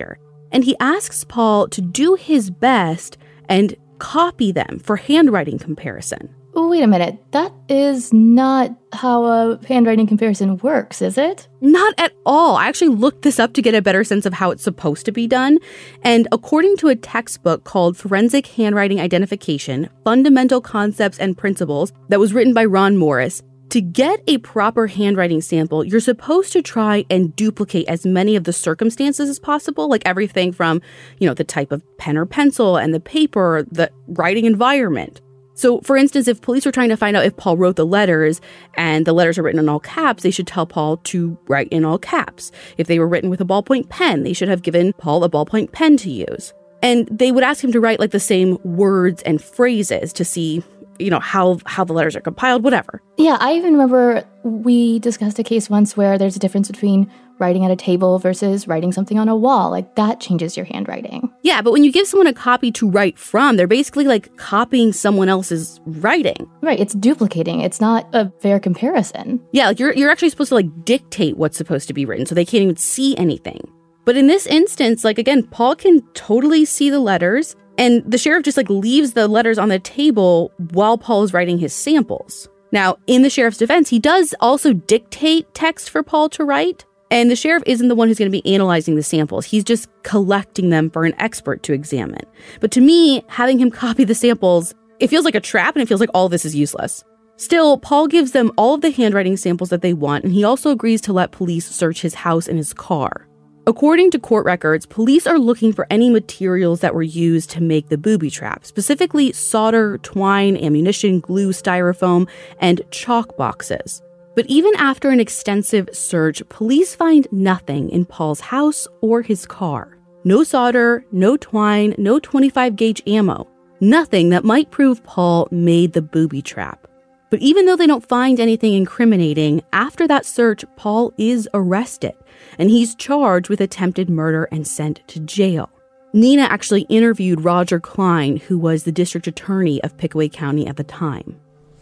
C: And he asks Paul to do his best and copy them for handwriting comparison.
D: Wait a minute. That is not how a handwriting comparison works, is it?
C: Not at all. I actually looked this up to get a better sense of how it's supposed to be done. And according to a textbook called Forensic Handwriting Identification, Fundamental Concepts and Principles that was written by Ron Morris, to get a proper handwriting sample, you're supposed to try and duplicate as many of the circumstances as possible, like everything from, the type of pen or pencil and the paper, the writing environment. So, for instance, if police were trying to find out if Paul wrote the letters and the letters are written in all caps, they should tell Paul to write in all caps. If they were written with a ballpoint pen, they should have given Paul a ballpoint pen to use. And they would ask him to write the same words and phrases to see, how the letters are compiled, whatever.
D: Yeah, I even remember we discussed a case once where there's a difference between writing at a table versus writing something on a wall. That changes your handwriting.
C: Yeah, but when you give someone a copy to write from, they're basically copying someone else's writing.
D: Right, it's duplicating. It's not a fair comparison.
C: Yeah, you're actually supposed to dictate what's supposed to be written, so they can't even see anything. But in this instance, again, Paul can totally see the letters, and the sheriff just leaves the letters on the table while Paul is writing his samples. Now, in the sheriff's defense, he does also dictate text for Paul to write. And the sheriff isn't the one who's going to be analyzing the samples. He's just collecting them for an expert to examine. But to me, having him copy the samples, it feels like a trap, and it feels like all this is useless. Still, Paul gives them all of the handwriting samples that they want, and he also agrees to let police search his house and his car. According to court records, police are looking for any materials that were used to make the booby trap, specifically solder, twine, ammunition, glue, styrofoam, and chalk boxes. But even after an extensive search, police find nothing in Paul's house or his car. No solder, no twine, no 25-gauge ammo. Nothing that might prove Paul made the booby trap. But even though they don't find anything incriminating, after that search, Paul is arrested, and he's charged with attempted murder and sent to jail. Nina actually interviewed Roger Klein, who was the district attorney of Pickaway County at the time.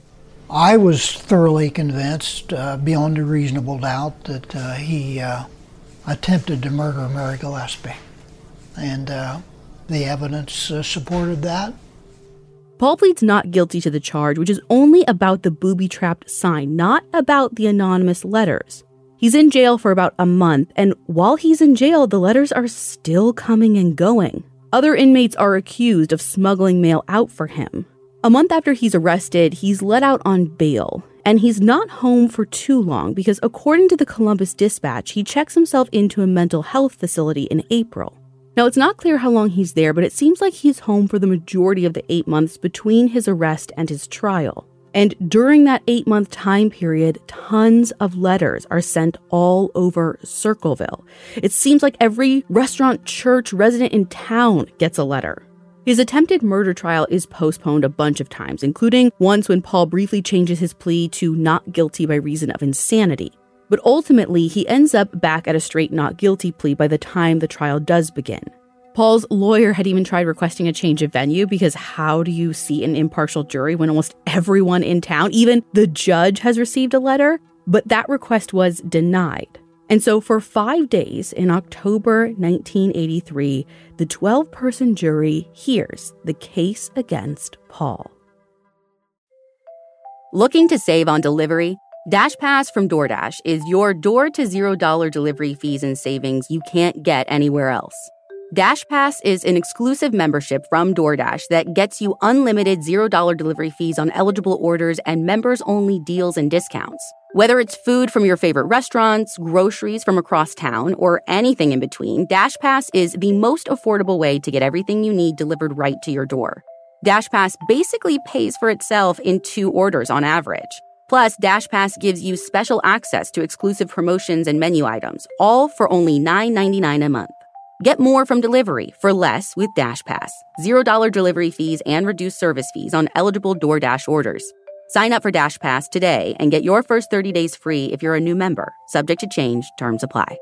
H: I was thoroughly convinced, beyond a reasonable doubt, that he attempted to murder Mary Gillespie. And the evidence supported that.
C: Paul pleads not guilty to the charge, which is only about the booby-trapped sign, not about the anonymous letters. He's in jail for about a month, and while he's in jail, the letters are still coming and going. Other inmates are accused of smuggling mail out for him. A month after he's arrested, he's let out on bail, and he's not home for too long because according to the Columbus Dispatch, he checks himself into a mental health facility in April. Now, it's not clear how long he's there, but it seems like he's home for the majority of the 8 months between his arrest and his trial. And during that 8-month time period, tons of letters are sent all over Circleville. It seems like every restaurant, church, resident in town gets a letter. His attempted murder trial is postponed a bunch of times, including once when Paul briefly changes his plea to not guilty by reason of insanity. But ultimately, he ends up back at a straight not guilty plea by the time the trial does begin. Paul's lawyer had even tried requesting a change of venue because how do you seat an impartial jury when almost everyone in town, even the judge, has received a letter? But that request was denied. And so for 5 days in October 1983, the 12-person jury hears the case against Paul. Looking to save on delivery? DashPass from DoorDash is your door-to-$0 delivery fees and savings you can't get anywhere else. DashPass is an exclusive membership from DoorDash that gets you unlimited $0 delivery fees on eligible orders and members-only deals and discounts. Whether it's food from your favorite restaurants, groceries from across town, or anything in between, DashPass is the most affordable way to get everything you need delivered right to your door. DashPass basically pays for itself in 2 orders on average. Plus, DashPass gives you special access to exclusive promotions and menu items, all for only $9.99 a month. Get more from delivery for less with DashPass. $0 delivery fees and reduced service fees on eligible DoorDash orders. Sign up for DashPass today and get your first 30 days free if you're a new member. Subject to change. Terms apply.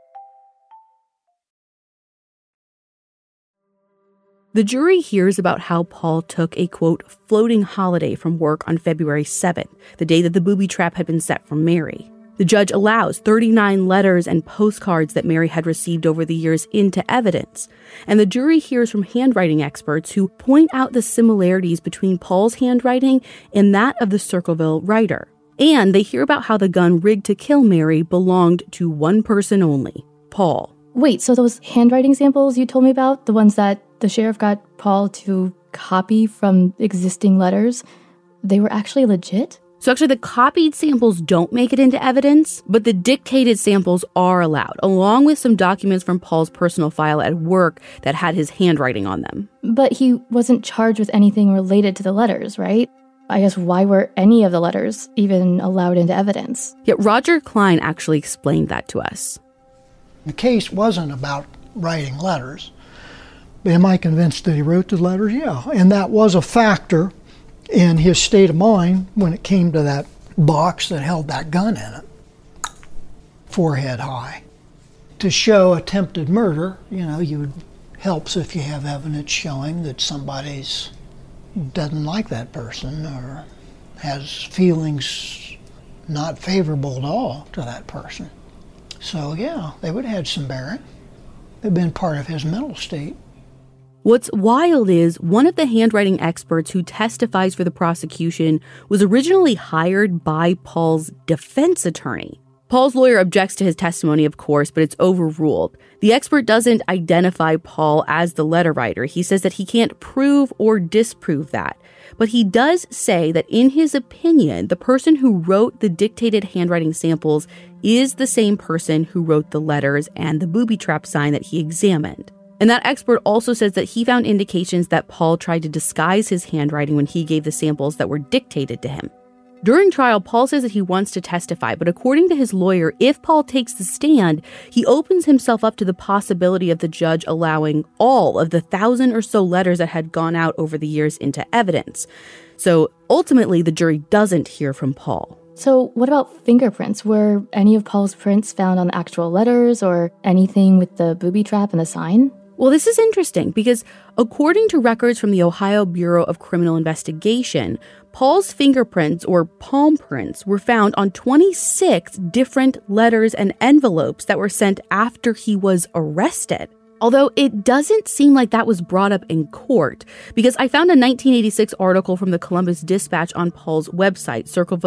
C: The jury hears about how Paul took a, quote, floating holiday from work on February 7th, the day that the booby trap had been set for Mary. The judge allows 39 letters and postcards that Mary had received over the years into evidence. And the jury hears from handwriting experts who point out the similarities between Paul's handwriting and that of the Circleville writer. And they hear about how the gun rigged to kill Mary belonged to one person only, Paul.
D: Wait, so those handwriting samples you told me about, the ones that the sheriff got Paul to copy from existing letters, they were actually legit?
C: So actually, the copied samples don't make it into evidence, but the dictated samples are allowed, along with some documents from Paul's personal file at work that had his handwriting on them.
D: But he wasn't charged with anything related to the letters, right? I guess why were any of the letters even allowed into evidence?
C: Yet Roger Klein actually explained that to us.
H: The case wasn't about writing letters. But am I convinced that he wrote the letters? Yeah. And that was a factor in his state of mind when it came to that box that held that gun in it, forehead high. To show attempted murder, helps if you have evidence showing that somebody's doesn't like that person or has feelings not favorable at all to that person. So yeah, they would have had some bearing. They've been part of his mental state.
C: What's wild is one of the handwriting experts who testifies for the prosecution was originally hired by Paul's defense attorney. Paul's lawyer objects to his testimony, of course, but it's overruled. The expert doesn't identify Paul as the letter writer. He says that he can't prove or disprove that. But he does say that in his opinion, the person who wrote the dictated handwriting samples is the same person who wrote the letters and the booby trap sign that he examined. And that expert also says that he found indications that Paul tried to disguise his handwriting when he gave the samples that were dictated to him. During trial, Paul says that he wants to testify, but according to his lawyer, if Paul takes the stand, he opens himself up to the possibility of the judge allowing all of the 1,000 or so letters that had gone out over the years into evidence. So ultimately, the jury doesn't hear from Paul.
D: So what about fingerprints? Were any of Paul's prints found on the actual letters or anything with the booby trap and the sign?
C: Well, this is interesting because according to records from the Ohio Bureau of Criminal Investigation, Paul's fingerprints or palm prints were found on 26 different letters and envelopes that were sent after he was arrested. Although it doesn't seem like that was brought up in court, because I found a 1986 article from the Columbus Dispatch on Paul's website,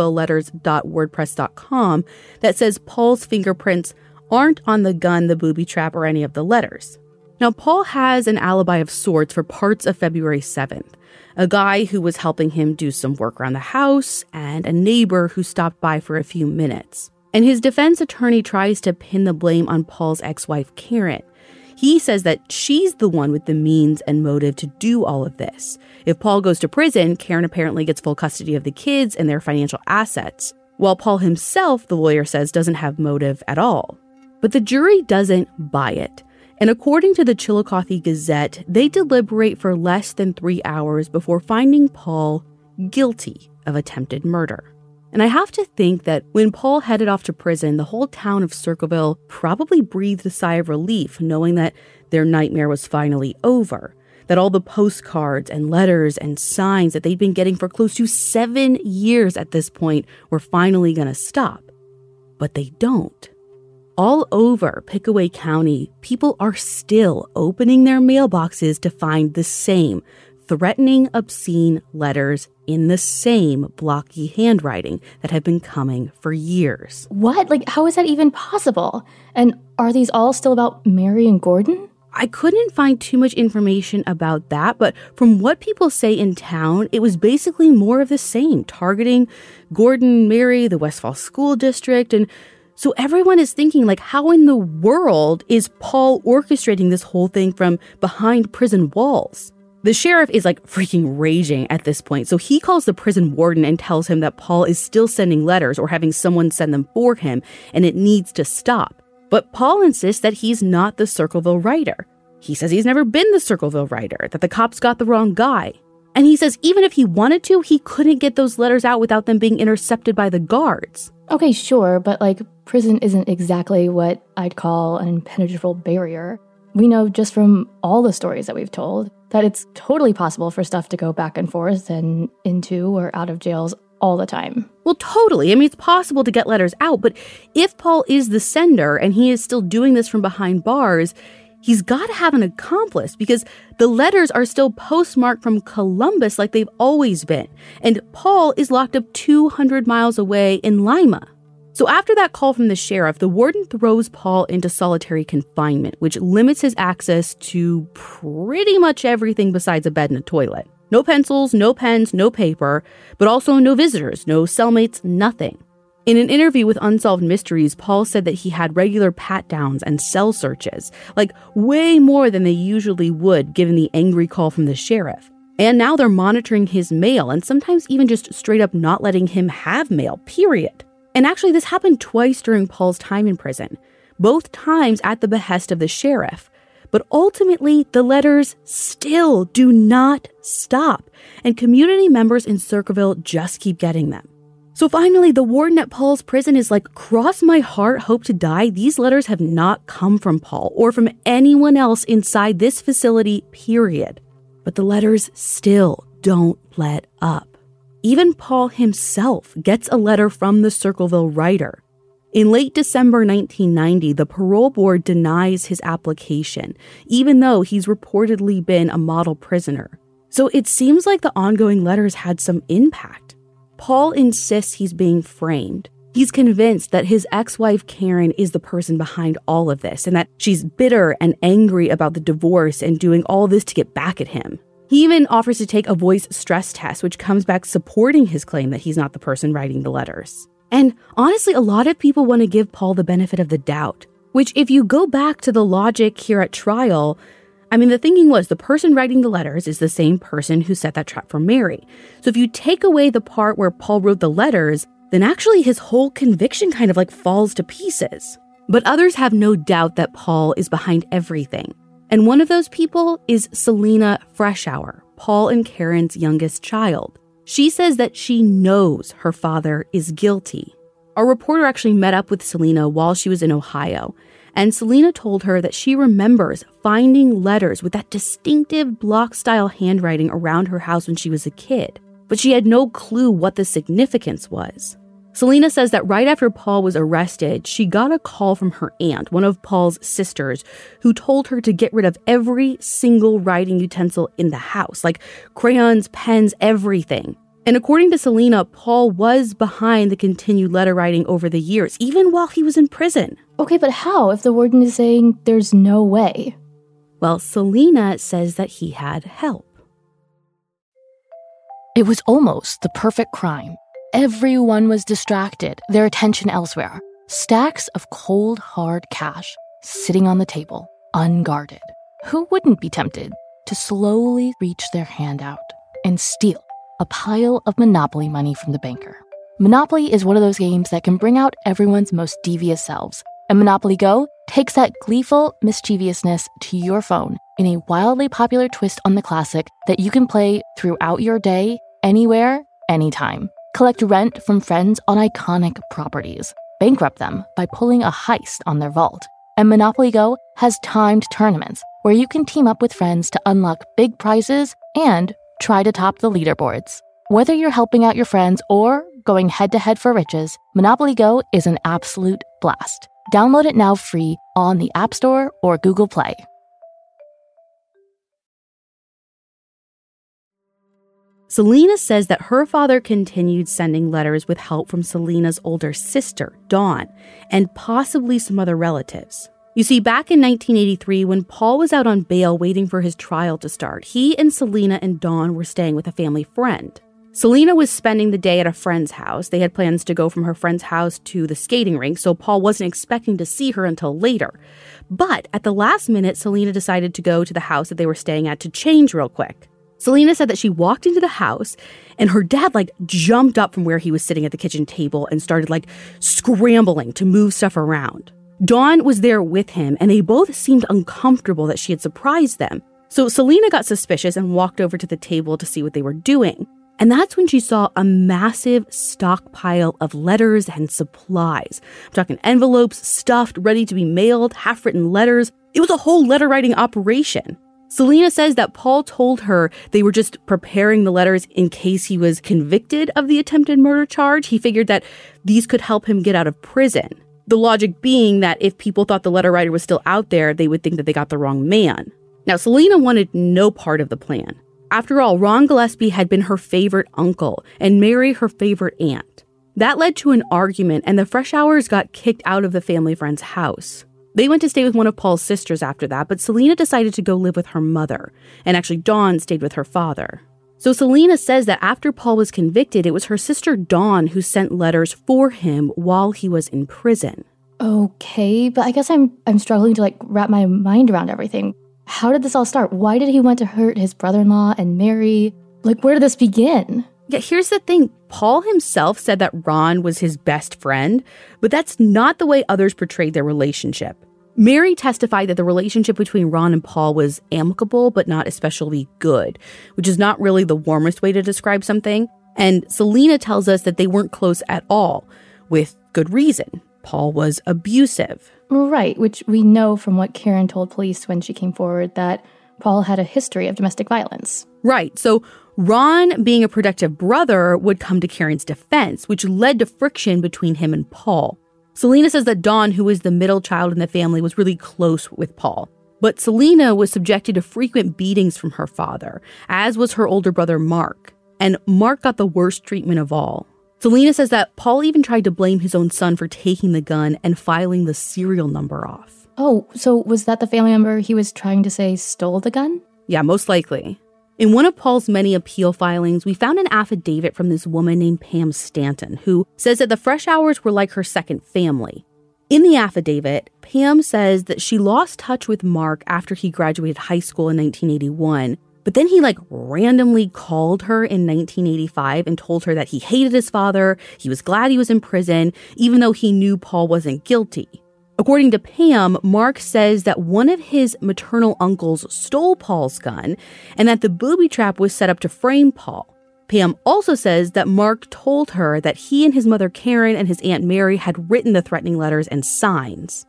C: circlevilleletters.wordpress.com, that says Paul's fingerprints aren't on the gun, the booby trap, or any of the letters. Now, Paul has an alibi of sorts for parts of February 7th. A guy who was helping him do some work around the house, and a neighbor who stopped by for a few minutes. And his defense attorney tries to pin the blame on Paul's ex-wife, Karen. He says that she's the one with the means and motive to do all of this. If Paul goes to prison, Karen apparently gets full custody of the kids and their financial assets, while Paul himself, the lawyer says, doesn't have motive at all. But the jury doesn't buy it. And according to the Chillicothe Gazette, they deliberate for less than 3 hours before finding Paul guilty of attempted murder. And I have to think that when Paul headed off to prison, the whole town of Circleville probably breathed a sigh of relief, knowing that their nightmare was finally over, that all the postcards and letters and signs that they'd been getting for close to 7 years at this point were finally going to stop. But they don't. All over Pickaway County, people are still opening their mailboxes to find the same threatening, obscene letters in the same blocky handwriting that have been coming for years.
D: What? How is that even possible? And are these all still about Mary and Gordon?
C: I couldn't find too much information about that, but from what people say in town, it was basically more of the same, targeting Gordon, Mary, the Westfall School District, and so everyone is thinking, how in the world is Paul orchestrating this whole thing from behind prison walls? The sheriff is freaking raging at this point. So he calls the prison warden and tells him that Paul is still sending letters or having someone send them for him, and it needs to stop. But Paul insists that he's not the Circleville writer. He says he's never been the Circleville writer, that the cops got the wrong guy. And he says even if he wanted to, he couldn't get those letters out without them being intercepted by the guards.
D: Okay, sure, but prison isn't exactly what I'd call an impenetrable barrier. We know just from all the stories that we've told that it's totally possible for stuff to go back and forth and into or out of jails all the time.
C: Well, totally. I mean, it's possible to get letters out, but if Paul is the sender and he is still doing this from behind bars, he's got to have an accomplice because the letters are still postmarked from Columbus like they've always been. And Paul is locked up 200 miles away in Lima. So after that call from the sheriff, the warden throws Paul into solitary confinement, which limits his access to pretty much everything besides a bed and a toilet. No pencils, no pens, no paper, but also no visitors, no cellmates, nothing. In an interview with Unsolved Mysteries, Paul said that he had regular pat-downs and cell searches, like way more than they usually would given the angry call from the sheriff. And now they're monitoring his mail and sometimes even just straight up not letting him have mail, period. And actually, this happened twice during Paul's time in prison, both times at the behest of the sheriff. But ultimately, the letters still do not stop, and community members in Circleville just keep getting them. So finally, the warden at Paul's prison is like, cross my heart, hope to die. These letters have not come from Paul or from anyone else inside this facility, period. But the letters still don't let up. Even Paul himself gets a letter from the Circleville writer. In late December 1990, the parole board denies his application, even though he's reportedly been a model prisoner. So it seems like the ongoing letters had some impact. Paul insists he's being framed. He's convinced that his ex-wife Karen is the person behind all of this and that she's bitter and angry about the divorce and doing all this to get back at him. He even offers to take a voice stress test, which comes back supporting his claim that he's not the person writing the letters. And honestly, a lot of people want to give Paul the benefit of the doubt, which if you go back to the logic here at trial, I mean, the thinking was the person writing the letters is the same person who set that trap for Mary. So if you take away the part where Paul wrote the letters, then actually his whole conviction kind of like falls to pieces. But others have no doubt that Paul is behind everything. And one of those people is Selena Freshour, Paul and Karen's youngest child. She says that she knows her father is guilty. Our reporter actually met up with Selena while she was in Ohio, and Selena told her that she remembers finding letters with that distinctive block-style handwriting around her house when she was a kid, but she had no clue what the significance was. Selena says that right after Paul was arrested, she got a call from her aunt, one of Paul's sisters, who told her to get rid of every single writing utensil in the house, like crayons, pens, everything. And according to Selena, Paul was behind the continued letter writing over the years, even while he was in prison.
D: Okay, but how if the warden is saying there's no way?
C: Well, Selena says that he had help.
I: It was almost the perfect crime. Everyone was distracted, their attention elsewhere. Stacks of cold, hard cash sitting on the table, unguarded. Who wouldn't be tempted to slowly reach their hand out and steal a pile of Monopoly money from the banker? Monopoly is one of those games that can bring out everyone's most devious selves. And Monopoly Go takes that gleeful mischievousness to your phone in a wildly popular twist on the classic that you can play throughout your day, anywhere, anytime. Collect rent from friends on iconic properties. Bankrupt them by pulling a heist on their vault. And Monopoly Go has timed tournaments where you can team up with friends to unlock big prizes and try to top the leaderboards. Whether you're helping out your friends or going head-to-head for riches, Monopoly Go is an absolute blast. Download it now free on the App Store or Google Play.
C: Selena says that her father continued sending letters with help from Selena's older sister, Dawn, and possibly some other relatives. You see, back in 1983, when Paul was out on bail waiting for his trial to start, he and Selena and Dawn were staying with a family friend. Selena was spending the day at a friend's house. They had plans to go from her friend's house to the skating rink, so Paul wasn't expecting to see her until later. But at the last minute, Selena decided to go to the house that they were staying at to change real quick. Selena said that she walked into the house and her dad jumped up from where he was sitting at the kitchen table and started scrambling to move stuff around. Dawn was there with him and they both seemed uncomfortable that she had surprised them. So Selena got suspicious and walked over to the table to see what they were doing. And that's when she saw a massive stockpile of letters and supplies. I'm talking envelopes, stuffed, ready to be mailed, half-written letters. It was a whole letter-writing operation. Selena says that Paul told her they were just preparing the letters in case he was convicted of the attempted murder charge. He figured that these could help him get out of prison. The logic being that if people thought the letter writer was still out there, they would think that they got the wrong man. Now, Selena wanted no part of the plan. After all, Ron Gillespie had been her favorite uncle and Mary her favorite aunt. That led to an argument, and the Freshours got kicked out of the family friend's house. They went to stay with one of Paul's sisters after that, but Selena decided to go live with her mother, and actually Dawn stayed with her father. So Selena says that after Paul was convicted, it was her sister Dawn who sent letters for him while he was in prison.
D: Okay, but I guess I'm struggling to wrap my mind around everything. How did this all start? Why did he want to hurt his brother-in-law and Mary? Where did this begin?
C: Yeah, here's the thing. Paul himself said that Ron was his best friend, but that's not the way others portrayed their relationship. Mary testified that the relationship between Ron and Paul was amicable, but not especially good, which is not really the warmest way to describe something. And Selena tells us that they weren't close at all, with good reason. Paul was abusive.
D: Right, which we know from what Karen told police when she came forward, that Paul had a history of domestic violence.
C: Right, so Ron, being a protective brother, would come to Karen's defense, which led to friction between him and Paul. Selena says that Dawn, who was the middle child in the family, was really close with Paul. But Selena was subjected to frequent beatings from her father, as was her older brother Mark. And Mark got the worst treatment of all. Selena says that Paul even tried to blame his own son for taking the gun and filing the serial number off.
D: Oh, so was that the family member he was trying to say stole the gun?
C: Yeah, most likely. In one of Paul's many appeal filings, we found an affidavit from this woman named Pam Stanton, who says that the Freshours were like her second family. In the affidavit, Pam says that she lost touch with Mark after he graduated high school in 1981, but then he randomly called her in 1985 and told her that he hated his father, he was glad he was in prison, even though he knew Paul wasn't guilty. According to Pam, Mark says that one of his maternal uncles stole Paul's gun and that the booby trap was set up to frame Paul. Pam also says that Mark told her that he and his mother Karen and his Aunt Mary had written the threatening letters and signs.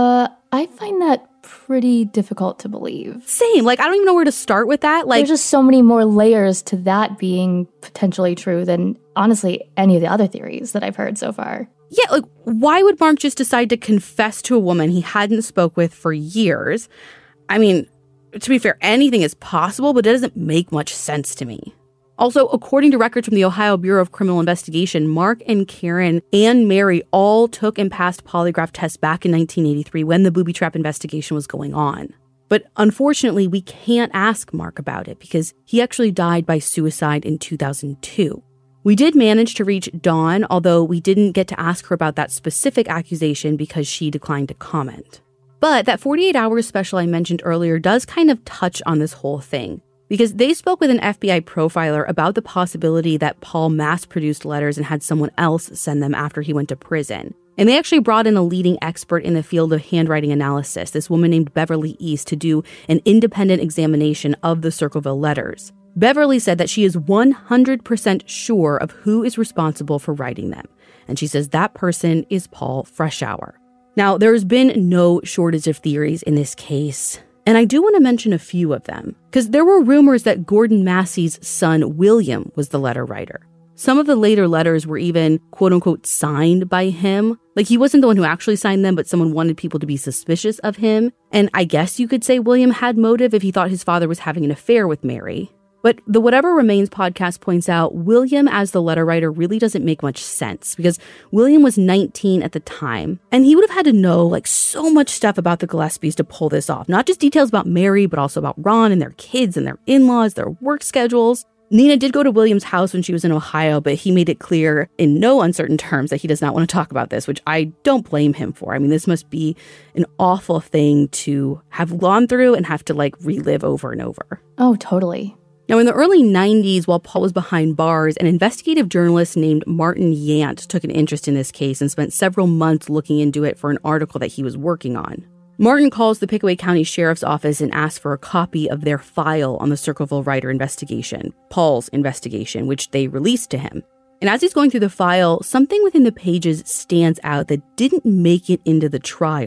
D: I find that pretty difficult to believe.
C: Same. I don't even know where to start with that.
D: There's just so many more layers to that being potentially true than, honestly, any of the other theories that I've heard so far.
C: Yeah, why would Mark just decide to confess to a woman he hadn't spoke with for years? I mean, to be fair, anything is possible, but it doesn't make much sense to me. Also, according to records from the Ohio Bureau of Criminal Investigation, Mark and Karen and Mary all took and passed polygraph tests back in 1983 when the booby trap investigation was going on. But unfortunately, we can't ask Mark about it because he actually died by suicide in 2002. We did manage to reach Dawn, although we didn't get to ask her about that specific accusation because she declined to comment. But that 48 Hours special I mentioned earlier does kind of touch on this whole thing, because they spoke with an FBI profiler about the possibility that Paul mass-produced letters and had someone else send them after he went to prison. And they actually brought in a leading expert in the field of handwriting analysis, this woman named Beverly East, to do an independent examination of the Circleville letters. Beverly said that she is 100% sure of who is responsible for writing them. And she says that person is Paul Freshour. Now, there has been no shortage of theories in this case. And I do want to mention a few of them, because there were rumors that Gordon Massey's son, William, was the letter writer. Some of the later letters were even, quote-unquote, signed by him. He wasn't the one who actually signed them, but someone wanted people to be suspicious of him. And I guess you could say William had motive if he thought his father was having an affair with Mary. But the Whatever Remains podcast points out William as the letter writer really doesn't make much sense because William was 19 at the time, and he would have had to know so much stuff about the Gillespies to pull this off. Not just details about Mary, but also about Ron and their kids and their in-laws, their work schedules. Nina did go to William's house when she was in Ohio, but he made it clear in no uncertain terms that he does not want to talk about this, which I don't blame him for. I mean, this must be an awful thing to have gone through and have to relive over and over.
D: Oh, totally.
C: Now, in the early 90s, while Paul was behind bars, an investigative journalist named Martin Yant took an interest in this case and spent several months looking into it for an article that he was working on. Martin calls the Pickaway County Sheriff's Office and asks for a copy of their file on the Circleville Writer investigation, Paul's investigation, which they released to him. And as he's going through the file, something within the pages stands out that didn't make it into the trial.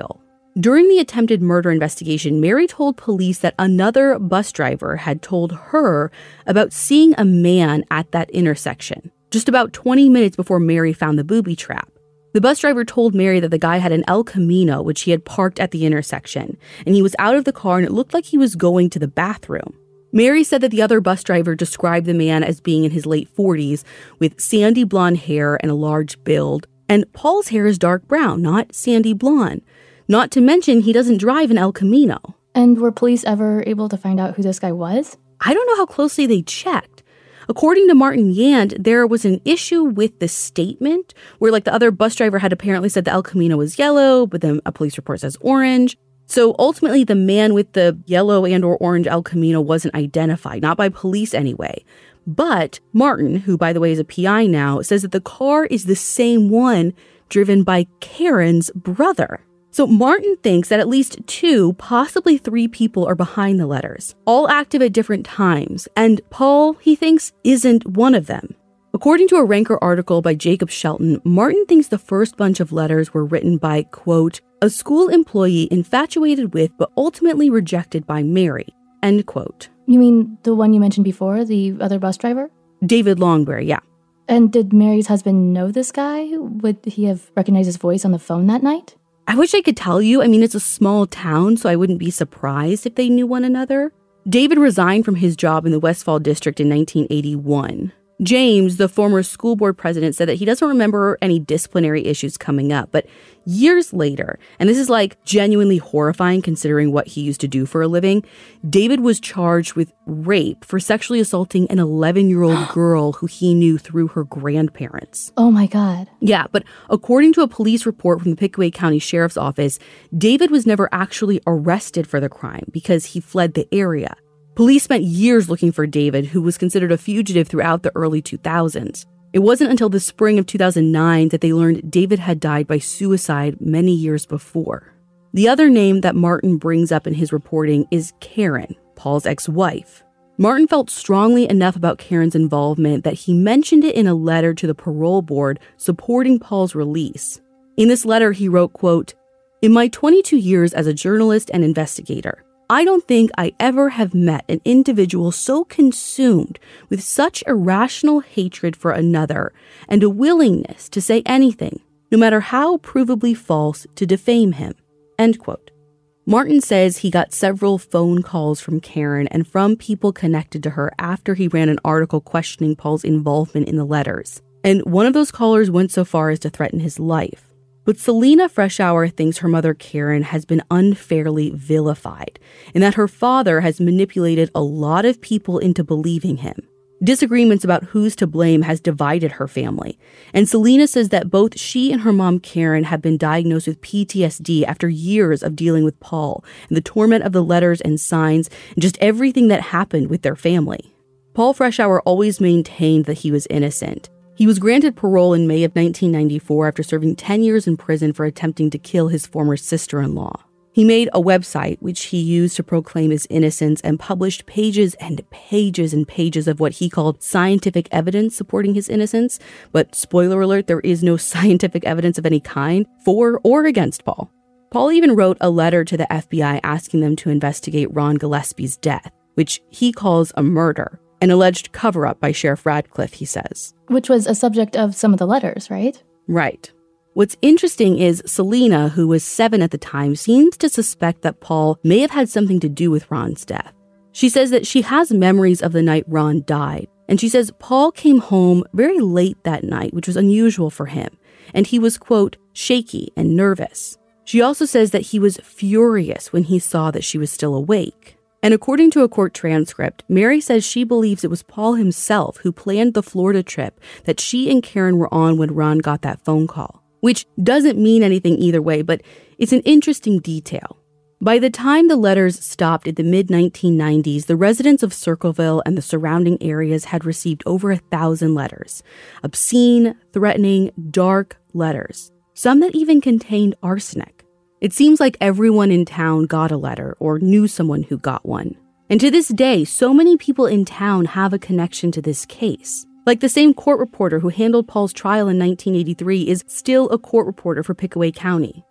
C: During the attempted murder investigation, Mary told police that another bus driver had told her about seeing a man at that intersection, just about 20 minutes before Mary found the booby trap. The bus driver told Mary that the guy had an El Camino, which he had parked at the intersection, and he was out of the car and it looked like he was going to the bathroom. Mary said that the other bus driver described the man as being in his late 40s with sandy blonde hair and a large build, and Paul's hair is dark brown, not sandy blonde. Not to mention, he doesn't drive an El Camino.
D: And were police ever able to find out who this guy was?
C: I don't know how closely they checked. According to Martin Yand, there was an issue with the statement where the other bus driver had apparently said the El Camino was yellow, but then a police report says orange. So ultimately, the man with the yellow and or orange El Camino wasn't identified, not by police anyway. But Martin, who by the way is a PI now, says that the car is the same one driven by Karen's brother. So Martin thinks that at least 2, possibly 3 people are behind the letters, all active at different times, and Paul, he thinks, isn't one of them. According to a Ranker article by Jacob Shelton, Martin thinks the first bunch of letters were written by, quote, a school employee infatuated with but ultimately rejected by Mary, end quote.
D: You mean the one you mentioned before, the other bus driver?
C: David Longberry, yeah.
D: And did Mary's husband know this guy? Would he have recognized his voice on the phone that night?
C: I wish I could tell you. I mean, it's a small town, so I wouldn't be surprised if they knew one another. David resigned from his job in the Westfall district in 1981. James, the former school board president, said that he doesn't remember any disciplinary issues coming up. But years later, and this is genuinely horrifying considering what he used to do for a living, David was charged with rape for sexually assaulting an 11-year-old girl who he knew through her grandparents.
D: Oh my God.
C: Yeah, but according to a police report from the Pickaway County Sheriff's Office, David was never actually arrested for the crime because he fled the area. Police spent years looking for David, who was considered a fugitive throughout the early 2000s. It wasn't until the spring of 2009 that they learned David had died by suicide many years before. The other name that Martin brings up in his reporting is Karen, Paul's ex-wife. Martin felt strongly enough about Karen's involvement that he mentioned it in a letter to the parole board supporting Paul's release. In this letter, he wrote, quote, in my 22 years as a journalist and investigator, I don't think I ever have met an individual so consumed with such irrational hatred for another and a willingness to say anything, no matter how provably false, to defame him. End quote. Martin says he got several phone calls from Karen and from people connected to her after he ran an article questioning Paul's involvement in the letters. And one of those callers went so far as to threaten his life. But Selena Freshour thinks her mother Karen has been unfairly vilified and that her father has manipulated a lot of people into believing him. Disagreements about who's to blame has divided her family. And Selena says that both she and her mom Karen have been diagnosed with PTSD after years of dealing with Paul and the torment of the letters and signs and just everything that happened with their family. Paul Freshour always maintained that he was innocent. He was granted parole in May of 1994 after serving 10 years in prison for attempting to kill his former sister-in-law. He made a website which he used to proclaim his innocence and published pages and pages and pages of what he called scientific evidence supporting his innocence. But spoiler alert, there is no scientific evidence of any kind for or against Paul. Paul even wrote a letter to the FBI asking them to investigate Ron Gillespie's death, which he calls a murder. An alleged cover-up by Sheriff Radcliffe, he says.
D: Which was a subject of some of the letters, right?
C: Right. What's interesting is Selena, who was 7 at the time, seems to suspect that Paul may have had something to do with Ron's death. She says that she has memories of the night Ron died, and she says Paul came home very late that night, which was unusual for him, and he was, quote, shaky and nervous. She also says that he was furious when he saw that she was still awake. And according to a court transcript, Mary says she believes it was Paul himself who planned the Florida trip that she and Karen were on when Ron got that phone call, which doesn't mean anything either way, but it's an interesting detail. By the time the letters stopped in the mid-1990s, the residents of Circleville and the surrounding areas had received over 1,000 letters. Obscene, threatening, dark letters. Some that even contained arsenic. It seems like everyone in town got a letter or knew someone who got one. And to this day, so many people in town have a connection to this case. Like the same court reporter who handled Paul's trial in 1983 is still a court reporter for Pickaway County.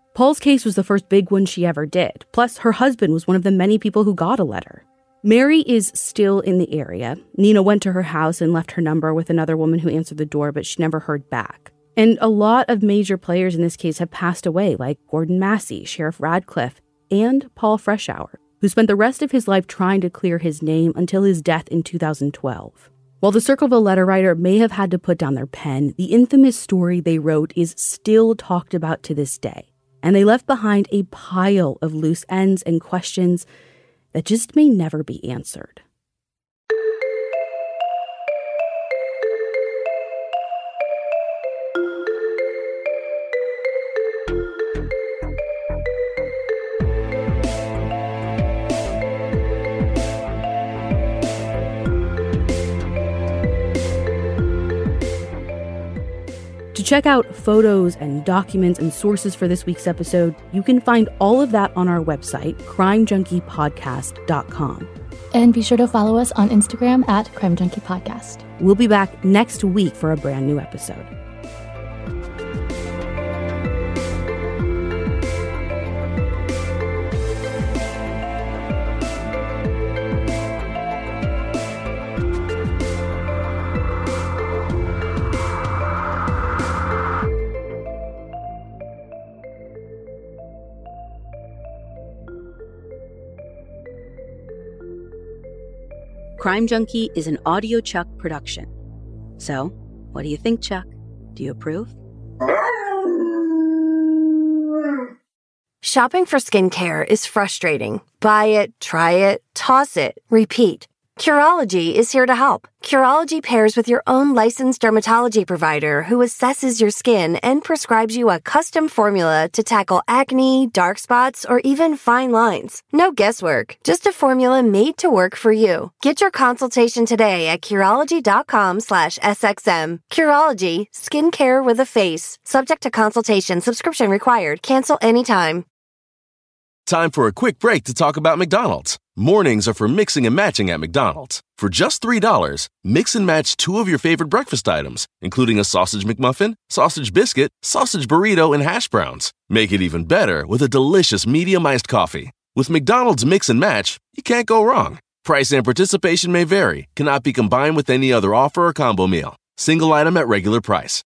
C: Paul's case was the first big one she ever did. Plus, her husband was one of the many people who got a letter. Mary is still in the area. Nina went to her house and left her number with another woman who answered the door, but she never heard back. And a lot of major players in this case have passed away, like Gordon Massey, Sheriff Radcliffe, and Paul Freshour, who spent the rest of his life trying to clear his name until his death in 2012. While the Circleville letter writer may have had to put down their pen, the infamous story they wrote is still talked about to this day. And they left behind a pile of loose ends and questions that just may never be answered. To check out photos and documents and sources for this week's episode, you can find all of that on our website, crimejunkiepodcast.com.
D: And be sure to follow us on Instagram at Crime Junkie Podcast.
C: We'll be back next week for a brand new episode. Crime Junkie is an Audio Chuck production. So, what do you think, Chuck? Do you approve?
J: Shopping for skincare is frustrating. Buy it, try it, toss it, repeat. Curology is here to help. Curology pairs with your own licensed dermatology provider who assesses your skin and prescribes you a custom formula to tackle acne, dark spots, or even fine lines. No guesswork, just a formula made to work for you. Get your consultation today at Curology.com/SXM. Curology, skincare with a face. Subject to consultation, subscription required. Cancel anytime.
G: Time for a quick break to talk about McDonald's. Mornings are for mixing and matching at McDonald's. For just $3, mix and match 2 of your favorite breakfast items, including a sausage McMuffin, sausage biscuit, sausage burrito, and hash browns. Make it even better with a delicious medium iced coffee. With McDonald's Mix and Match, you can't go wrong. Price and participation may vary, cannot be combined with any other offer or combo meal. Single item at regular price.